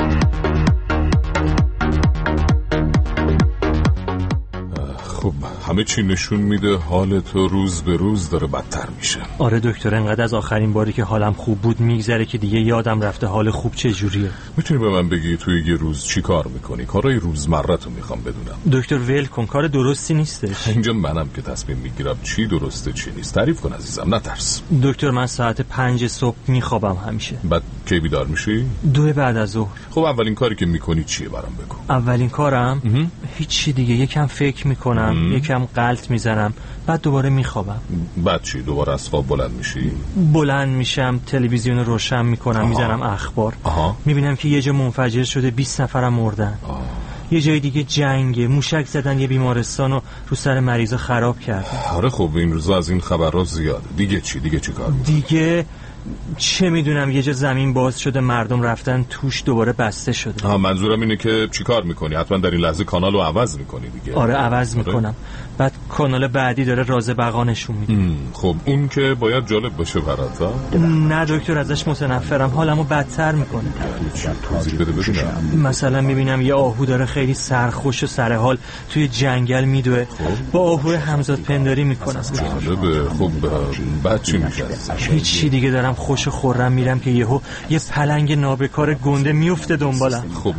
خب همه همه چی نشون میده حال تو روز به روز داره بدتر میشه. آره دکتر، انقدر از آخرین باری که حالم خوب بود میگذره که دیگه یادم رفته حال خوب چه جوریه. میتونی به من بگی توی یه روز چی کار میکنی؟ کارهای روزمره تو میخوام بدونم. دکتر ول کن، کار درستی نیستش. اینجا منم که تصمیم میگیرم چی درسته چی نیست. تعریف کن عزیزم، نترس. دکتر من ساعت پنج صبح میخوابم همیشه. بعد کی بیدار میشی؟ دو بعد از ظهر. خب اولین کاری که میکنی چیه برام بگو. اولین کارم هیچی دیگه، یکم فکر میکنم ام. یکم غلط میزنم، بعد دوباره میخوابم. بعد چی؟ دوباره از خواب بلند میشی؟ بلند میشم، تلویزیون روشن میکنم، میزنم اخبار. آها. میبینم که یه جا منفجر شده، بیست نفرم مردن. آه. یه جای دیگه جنگه، موشک زدن یه بیمارستان و رو سر مریضا خراب کردن. آره خب این روزا از این خبرها زیاده. دیگه چی؟ دیگه چی کار میکنی؟ دیگه چه میدونم، یه جا زمین باز شده، مردم رفتن توش، دوباره بسته شده. آها، منظورم اینه که چی کار میکنی؟ حتما در این لحظه کانال رو عوض میکنی دیگه. آره عوض آره؟ میکنم. بعد کانال بعدی داره راز بقا نشون میده. خب اون که باید جالب باشه برات. نه دکتر ازش متنفرم، حالمو بدتر میکنه. توضیح بده ببینم. مثلا میبینم یه آهو داره خیلی سرخوش و سر حال توی جنگل میدوه، خب. با آهو همزاد پنداری میکنم. جالبه. خب بعد چی میشه؟ هیچی دیگه، دارم خوش و خورم میرم که یهو یه پلنگ نابکار گنده میفته دنبالم. خب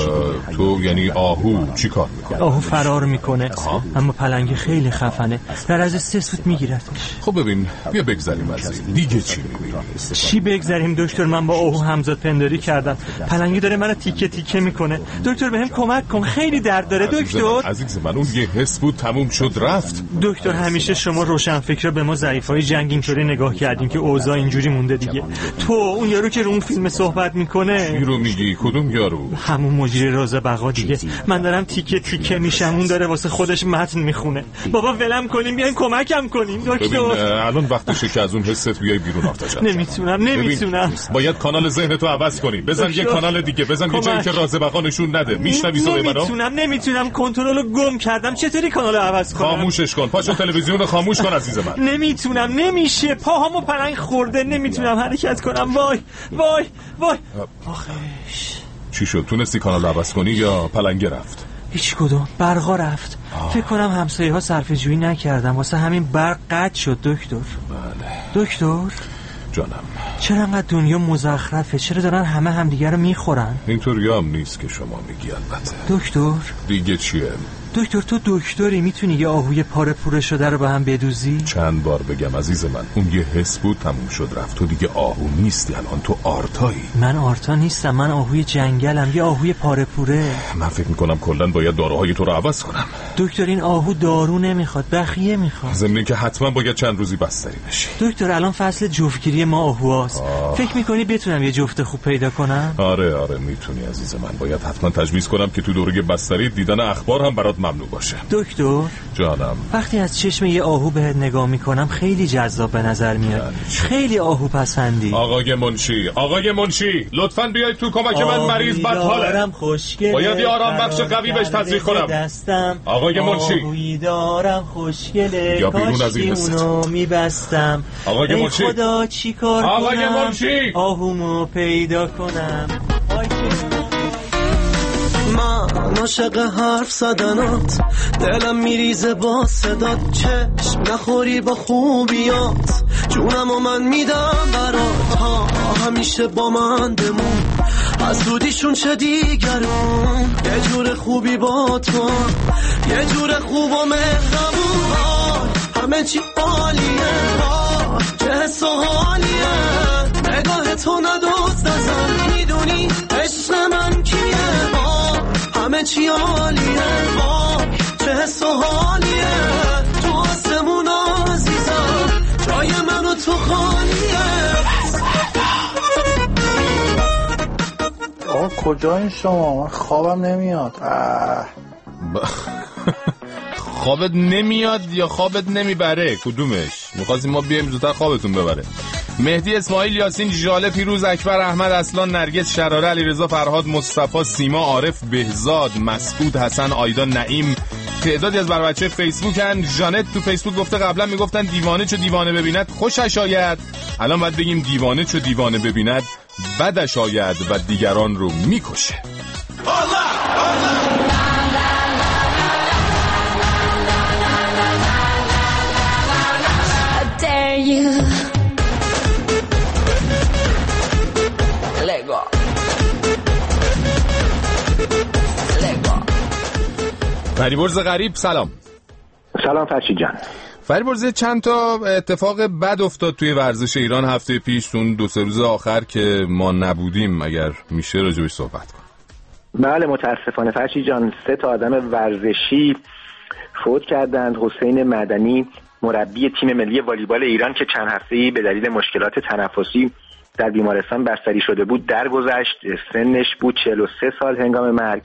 تو یعنی آهو چی کار میکنه؟ آهو فرار میکنه. آها. اما پلنگ خیلی خفنه، در از سه سوت میگیرتش. خب ببین بیا بگذاریم از این. دیگه چی میبینی؟ چی بگذاریم دکتر؟ من با آهو همزاد پنداری کردم، پلنگی داره منو تیکه تیکه میکنه. دکتر بهم کمک کن، خیلی درد داره دکتر. عزیز من اون یه حس بود تموم شد رفت. دکتر همیشه شما روشنفکرا به ما ضعیفای جنگ اینطوری نگاه کردین که اوضاع اینجوری مونده دیگه. تو اون یارو که رو اون فیلم صحبت میکنه، چی رو میگی؟ کدوم یارو؟ همون مجری راز بقا دیگه. من دارم تیکه تیکه میشم، اون داره واسه خودش متن میخونه. بابا ولم کنیم، بیاین کمکم کنیم دکتر. ببین الان وقتشه که از اون حست بیای بیرون آفتش. نمیتونم نمیتونم. باید کانال ذهنتو عوض کنی. بزن یه کانال دیگه، بزن یه جایی که راز بقا نشون نده. میشنوی صدای منو؟ نمیتونم نمیتونم کنترلو گم کردم. چطوری کانالو عوض کنم؟ خاموشش کن. پاشو تلویزیون رو خاموش کن عزیز من. نمیتونم، نمیشه. پاهامو پلنگ خورده، نمیتونم حرکت کنم. وای وای وای. آخش. چی شد؟ تونستی کانال عوض کنی یا پلنگ رفت؟ هیچ کدوم. برقا رفت. آه. فکر کنم همسایه ها صرفه جویی نکردم، واسه همین برق قطع شد دکتر. بله. دکتر جانم، چرا انقدر دنیا مزخرفه؟ چرا دارن همه همدیگه رو میخورن؟ اینطوری هم نیست که شما میگی. البته دکتر. دیگه چیه؟ دکتر تو دکتری، میتونی یه آهوی پاره پوره شده رو به هم بدوزی؟ چند بار بگم عزیز من، اون یه حس بود تموم شد رفت. تو دیگه آهو نیستی، الان تو آرتایی. من آرتا نیستم، من آهوی جنگلم، یه آهوی پاره پوره. من فکر میکنم کلا باید داروهای تو رو عوض کنم. دکتر این آهو دارو نمیخواد، بخیه میخواد. ضمن اینکه حتما باید چند روزی بستری بشی. دکتر الان فصل جفتگیری ما آهواست. فکر میکنی بتونم یه جفت خوب پیدا کنم؟ آره آره میتونی عزیز من. باید حتما تجویز کنم که تو دوره بستری دیدن اخبار هم برات ممنوع باشه. دکتر جانم، وقتی از چشم یه آهو بهت نگاه میکنم خیلی جذاب به نظر میاد. خیلی آهو پسندی. آقای منشی، آقای منشی لطفاً بیاید تو کمک من، مریض بدحاله. باید یه آرام بخش قوی بهش تزریق کنم. دستم. آقای منشی آهویی دارم خوشگله، یا بیرون از این اونو میبستم. آقای ای منشی، خدا چی کار کنم؟ آقای منشی، آهومو پیدا کنم. من عاشق حرف زدنات، دلم میریزه با صدات، چشم نخوری با خوبیات، جونم و من میدم برات، ها همیشه با من بمون، از دودیشون چه دیگرون، یه جور خوبی با تو، یه جور خوب و مهربون، همه چی عالیه، چه حس و حالیه، نگاه تو ندوز نزن، میدونی عشق من کیه، همه چی عالیه، چه حس و حالیه، تو آسمون عزیزم، جای منو تو خالیه. آقا کجایین شما؟ من خوابم نمیاد. ب... خوابت نمیاد یا خوابت نمیبره؟ کدومش؟ میخواستیم ما بیایم زودتر خوابتون ببره. مهدی اسماعیل، یاسین ژاله، پیروز، اکبر، احمد، اصلان، نرگس، شراره، علیرضا، فرهاد، مصطفی، سیما، عارف، بهزاد، مسعود، حسن، آیدا، نعیم، تعدادی از بر بچه فیسبوکن. جانت تو فیسبوک گفته قبلا میگفتن دیوانه چو دیوانه ببیند خوشش آید، الان باید بگیم دیوانه چو دیوانه ببیند بدش آید و دیگران رو میکشه. you. Lego. فریبرز غریب سلام. سلام فرشید جان. فریبرز چند تا اتفاق بد افتاد توی ورزش ایران هفته پیش، اون دو سه روز آخر که ما نبودیم، اگر میشه راجبش صحبت کن. بله متاسفانه فرشید جان، سه تا آدم ورزشی فوت کردند. حسین مدنی مربی تیم ملی والیبال ایران که چند هفته‌ای به دلیل مشکلات تنفسی در بیمارستان بستری شده بود درگذشت. سنش بود چهل و سه سال هنگام مرگ.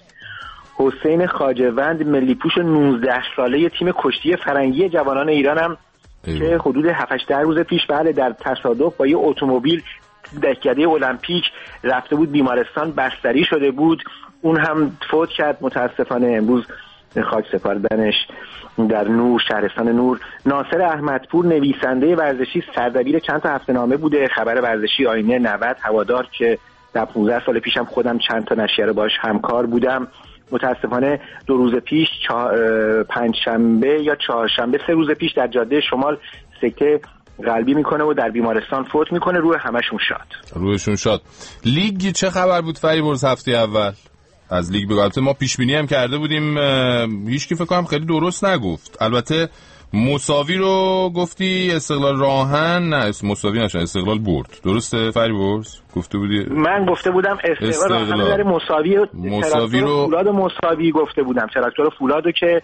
حسین خواجه‌وند ملی پوش نوزده ساله تیم کشتی فرنگی جوانان ایران هم ایوه. که حدود هفت هشت روز پیش بله در تصادف با یه اتومبیل دهکده المپیک رفته بود بیمارستان بستری شده بود، اون هم فوت کرد متاسفانه. امروز خاک سپاردنش در نور، شهرستان نور. ناصر احمدپور نویسنده ورزشی، سردبیر چند تا هفته‌نامه بوده، خبر ورزشی آینه نود هوادار که در پانزده سال پیشم خودم چند تا نشریه باش همکار بودم، متاسفانه دو روز پیش چه... پنج شنبه یا چهارشنبه سه روز پیش در جاده شمال سکته قلبی میکنه و در بیمارستان فوت میکنه. روح همشون شاد. روحشون شاد. لیگ چه خبر بود فریبرز هفته اول؟ از لیگ بگو. البته ما پیش بینی هم کرده بودیم، هیچ کی فکر کنم خیلی درست نگفت. البته مساوی رو گفتی، استقلال راهن نه مساوی نشد، استقلال برد. درسته فریبرز گفته بودی؟ من گفته بودم استقلال راهن در مساوی مساوی رو فولاد مساوی گفته بودم. تراکتور فولادو که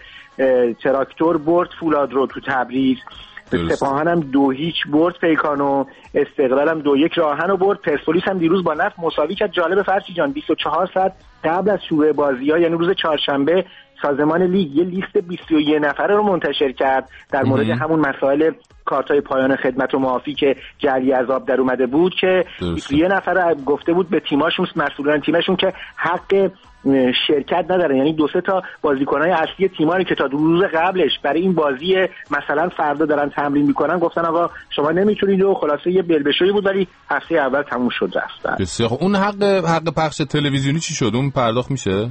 تراکتور برد فولاد رو تو تبریز. سپاهان هم دو هیچ برد پیکانو. استقلال هم دو یک راهن رو برد. پرسپولیس هم دیروز با نفت مساوی کرد. جالب فرشی جان، بیست و چهار ساعت قبل از شروع بازی‌ها یعنی روز چهارشنبه سازمان لیگ یه لیست بیست و یک نفره رو منتشر کرد در مورد همون مسائل کارتای پایان خدمت و معافی که جعلی از آب در اومده بود که بیست و یک نفره گفته بود به تیماشون، مسئولان تیمشون که حق شرکت ندارن، یعنی دو سه تا بازیکنای اصلی تیماری که تا دو روز قبلش برای این بازی مثلا فردا دارن تمرین میکنن گفتن آقا شما نمیتونید و خلاصه یه بلبشویی بود ولی هفته اول تموم شد رفتن. بسیار اون حق حق پخش تلویزیونی چی شد؟ اون پرداخت میشه؟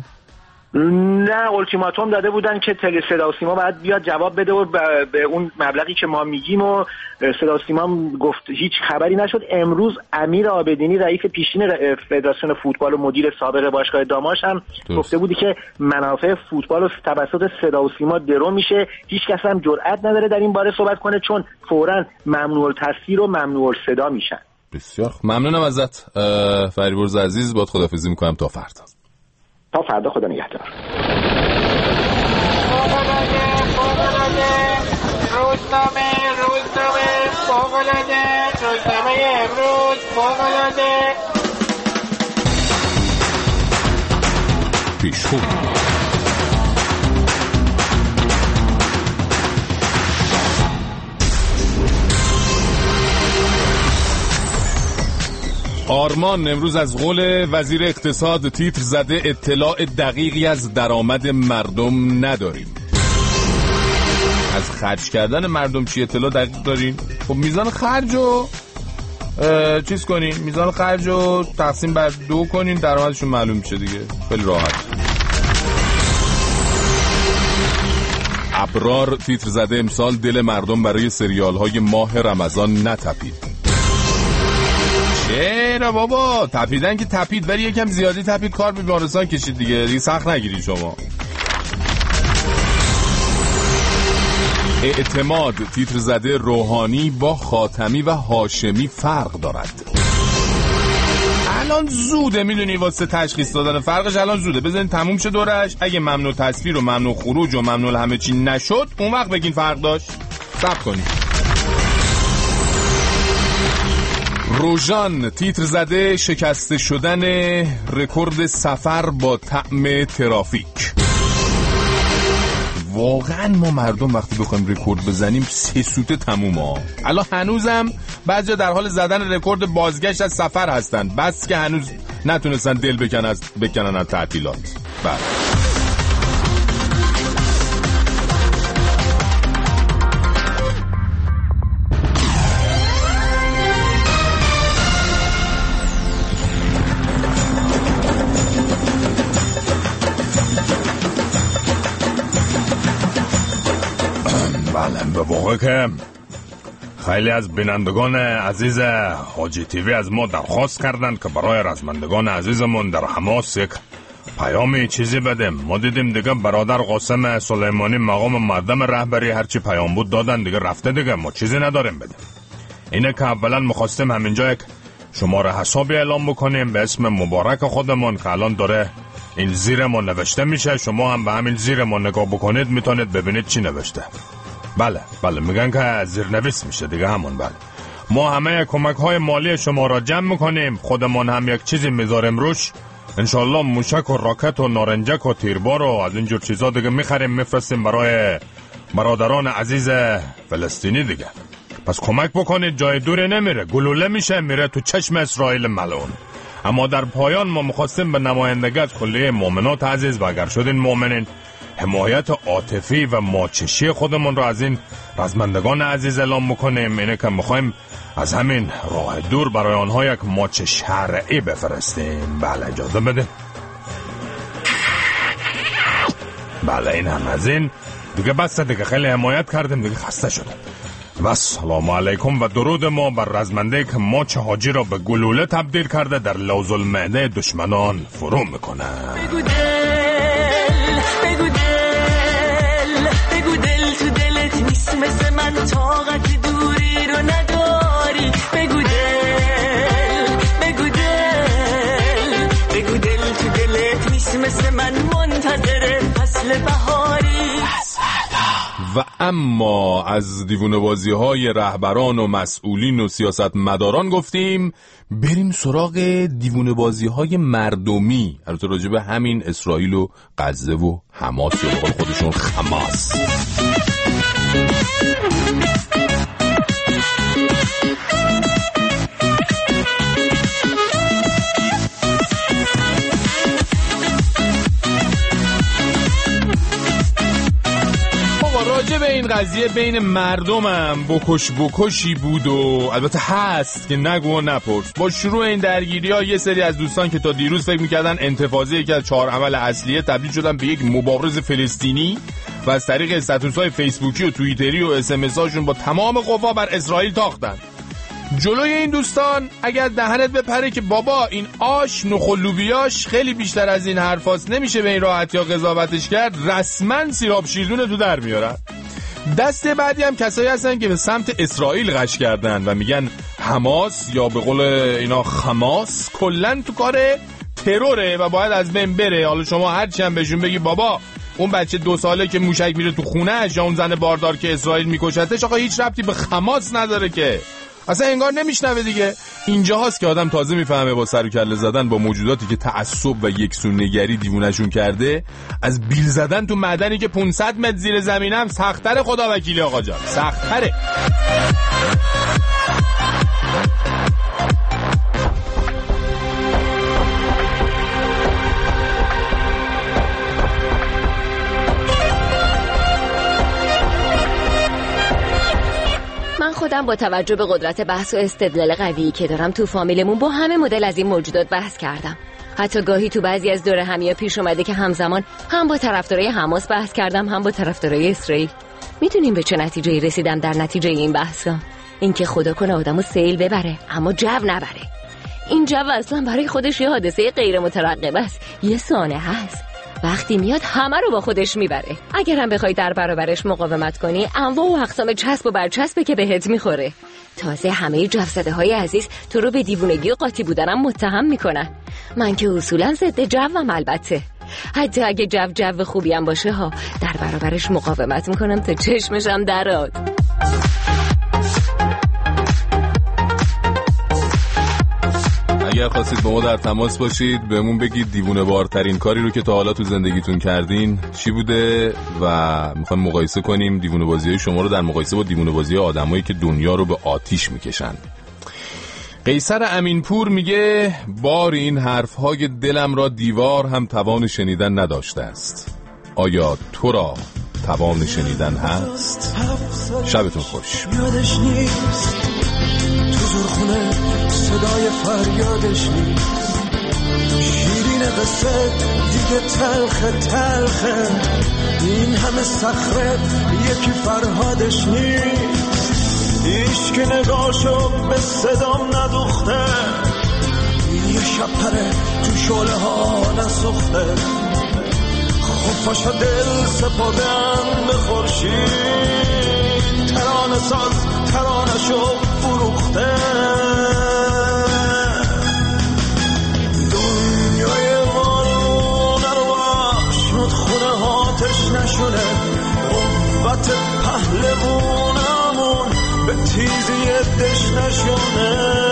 نه اولتیماتوم داده بودن که تل صدا و سیما باید بیاد جواب بده و به اون مبلغی که ما میگیم و صدا و سیما گفت هیچ خبری نشد. امروز امیر عابدینی رئیس پیشین فدراسیون فوتبال و مدیر سابق باشگاه داماش هم درست. گفته بودی که منافع فوتبال و توسط صدا و سیما درو میشه، هیچ کس هم جرئت نداره در این باره صحبت کنه چون فوراً ممنوع التصویر و ممنوع الصدا میشن. بسیار ممنونم ازت فریبرز عزیز، باهات خداحافظی میکنم تا فردا. تا فردا خدا نگهدار. روزنامه روزنامه فوق‌العاده روزنامه امروز فوق‌العاده پیشخو آرمان امروز از قول وزیر اقتصاد تیتر زده اطلاع دقیقی از درآمد مردم نداریم. از خرج کردن مردم چی اطلاع دقیق داریم؟ خب میزان خرج رو چیز کنین، میزان خرج رو تقسیم بر دو کنین، درآمدشون معلوم میشه دیگه، خیلی راحت. ابرار تیتر زده امسال دل مردم برای سریال های ماه رمضان نتپید. چرا بابا؟ تپیدن که تپید ولی یکم زیادی تپید، کار به بیمارستان کشید دیگه، دیگه سخت نگیرید شما. اعتماد تیتر زده روحانی با خاتمی و هاشمی فرق دارد. الان زوده، میدونی واسه تشخیص دادن فرقش الان زوده، بزنین تموم شه دورش. اگه ممنوع تصویر و ممنوع خروج و ممنوع همه چی نشد اون وقت بگین فرق داشت. صبر کنید. روژان تیتر زده شکسته شدن رکورد سفر با طعم ترافیک. واقعا ما مردم وقتی بخوایم رکورد بزنیم سه سوته تموم ها. الان هنوزم بعضیا در حال زدن رکورد بازگشت از سفر هستن، بس که هنوز نتونستن دل بکنن از بکنن از تعطیلات. بله به واقع که خیلی از بینندگان عزیز حاجی تیوی از ما درخواست کردند که برای رزمندگان عزیزمون در حماس یک پیامی چیزی بدیم. ما دیدیم دیگه برادر قاسم سلیمانی مقام مقدم رهبری هرچی پیام بود دادن دیگه، رفته دیگه، ما چیزی نداریم بدیم. اینه که اولا میخواستیم همینجا یک شماره حسابی اعلام بکنیم به اسم مبارک خودمون که الان داره این زیر ما نوشته میشه. شما هم به همین زیر ما نگاه بکنید میتونید ببینید چی نوشته. بله بله میگن که زیرنویس میشه دیگه، همون. بله ما همه کمک های مالی شما را جمع میکنیم، خودمون هم یک چیزی میذاریم روش، انشالله موشک و راکت و نارنجک و تیربار و از اینجور چیزا دیگه میخریم میفرستیم برای برادران عزیز فلسطینی دیگه. پس کمک بکنید، جای دوری نمیره، گلوله میشه میره تو چشم اسرائیل ملعون. اما در پایان ما میخواستیم به نمایندگی کلیه مؤمنات عزیز و اگر شدین مؤمنین حمایت عاطفی و ماچشی خودمون رو از این رزمندگان عزیز اعلام بکنیم. اینه که میخوایم از همین راه دور برای آنها یک ماچ شرعی بفرستیم. بله اجازه بده. بله این هم از این دیگه، بس دیگه، خیلی حمایت کردیم دیگه، خسته شدم. و سلام علیکم و درود ما بر رزمنده که ماچ حاجی را به گلوله تبدیل کرده در لوز المعده دشمنان فرو میکنه. بگو دل، بگو دل، بگو دل تو دلت نیست مثل من، طاقت دوری رو نداری. بگو دل، بگو دل، بگو دل تو دلت نیست مثل من، منتظر فصل بهاری. و اما از دیوونه بازی های رهبران و مسئولین و سیاست مداران گفتیم، بریم سراغ دیوونه بازی های مردمی، البته راجع به همین اسرائیل و غزه و حماس یا به قول خودشون خماس. راجع به این قضیه بین مردمم بکش بکشی بود و البته هست که نگو و نپرس. با شروع این درگیری ها یه سری از دوستان که تا دیروز فکر میکردن انتفاضه یکی از چهار عمل اصلیه تبدیل شدن به یک مبارز فلسطینی و از طریق استاتوس های فیسبوکی و توییتری و اس ام اس هاشون با تمام قوا بر اسرائیل تاختن. جلوی این دوستان اگر دهنت بپره که بابا این آش نخلوبیاش خیلی بیشتر از این حرفاست، نمیشه به این راحتی ها قضاوتش کرد، رسما سیراب شیردون تو در میارن. دسته بعدی هم کسایی هستن که به سمت اسرائیل غش کردن و میگن حماس یا به قول اینا خماس کلن تو کار تروره و باید از بین بره. حالا شما هرچی هم بهشون بگی بابا اون بچه دو ساله که موشک میره تو خونه‌اش یا اون زن باردار که اسرائیل میکشتش آقا هیچ ربطی به حماس نداره که، اصلا انگار نمیشنوه دیگه. اینجا هاست که آدم تازه میفهمه با سر و کله زدن با موجوداتی که تعصب و یکسون نگری دیوونشون کرده، از بیل زدن تو معدنی که پانصد متر زیر زمین هم سخت‌تره. خدا وکیلی آقا جان، سخت‌تره. خودم با توجه به قدرت بحث و استدلال قویی که دارم تو فامیلمون با همه مدل از این موجودات بحث کردم. حتی گاهی تو بعضی از دوره همیا پیش اومده که همزمان هم با طرفدارای حماس بحث کردم هم با طرفدارای اسرائیل. میدونیم به چه نتیجه‌ای رسیدم در نتیجه این بحثا؟ اینکه خدا کنه آدمو سیل ببره اما جو نبره. این جو اصلا برای خودش یه حادثه غیر مترقب است، یه سانحه هست. وقتی میاد همه رو با خودش میبره. اگر هم بخوای در برابرش مقاومت کنی انواع و اقسام چسب و برچسبه که بهت میخوره. تازه همه جوزده های عزیز تو رو به دیوونگی و قاطی بودنم متهم میکنن. من که اصولا ضد جوم، البته حتی اگه جو جو خوبی هم باشه ها در برابرش مقاومت میکنم تا چشمشم دراد. اگر خواستید با ما در تماس باشید بهمون بگید دیوونه بارترین کاری رو که تا حالا تو زندگیتون کردین چی بوده و میخوایم مقایسه کنیم دیوونه بازی‌های شما رو در مقایسه با دیوونه بازی آدمایی که دنیا رو به آتیش میکشن. قیصر امینپور میگه بار این حرفهای دلم را دیوار هم توان شنیدن نداشته است. آیا تو را توان شنیدن هست؟ شبتون خوش. یادش نیست تو زرخونه صدای فریادش نیست، شیرین قصه دیگه تلخه تلخه، این همه صخره یکی فرهادش نیست. هیچ که نگاهشو به صدام ندوخته، یه شب پره تو شعله ها نسوخته، خفاشا دل سپردن به خورشید، ترانه ساز ترانه‌شو فروخته. دنیای وارونه رو شد خونه هاتش نشونه، قوت پهلوونمون به تیزی دش نشونه.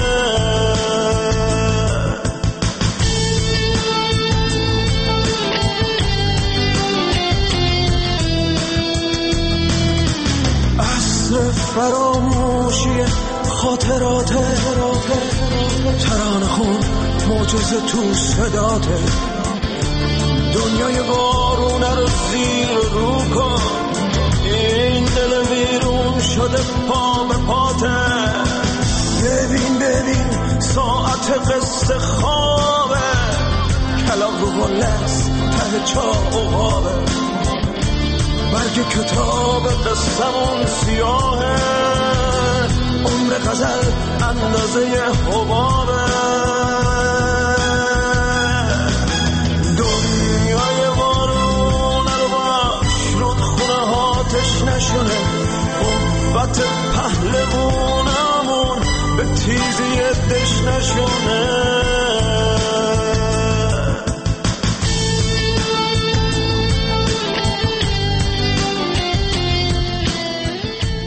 فراموشی خاطرات ترانه خون معجزه تو صداته، دنیای بارونه رو زیر رو کن، این دل ویرون شده پا به پاته. ببین ببین ساعت قصه خوابه، کلاغ رو گلست ته چاه و غابه، برگ کتاب قصمون سیاهه، عمر غزل اندازه حبابه. دنیای وارونه رو باش رود خونه هاتش نشونه، قوت پهلوونمون به تیزی دش نشونه.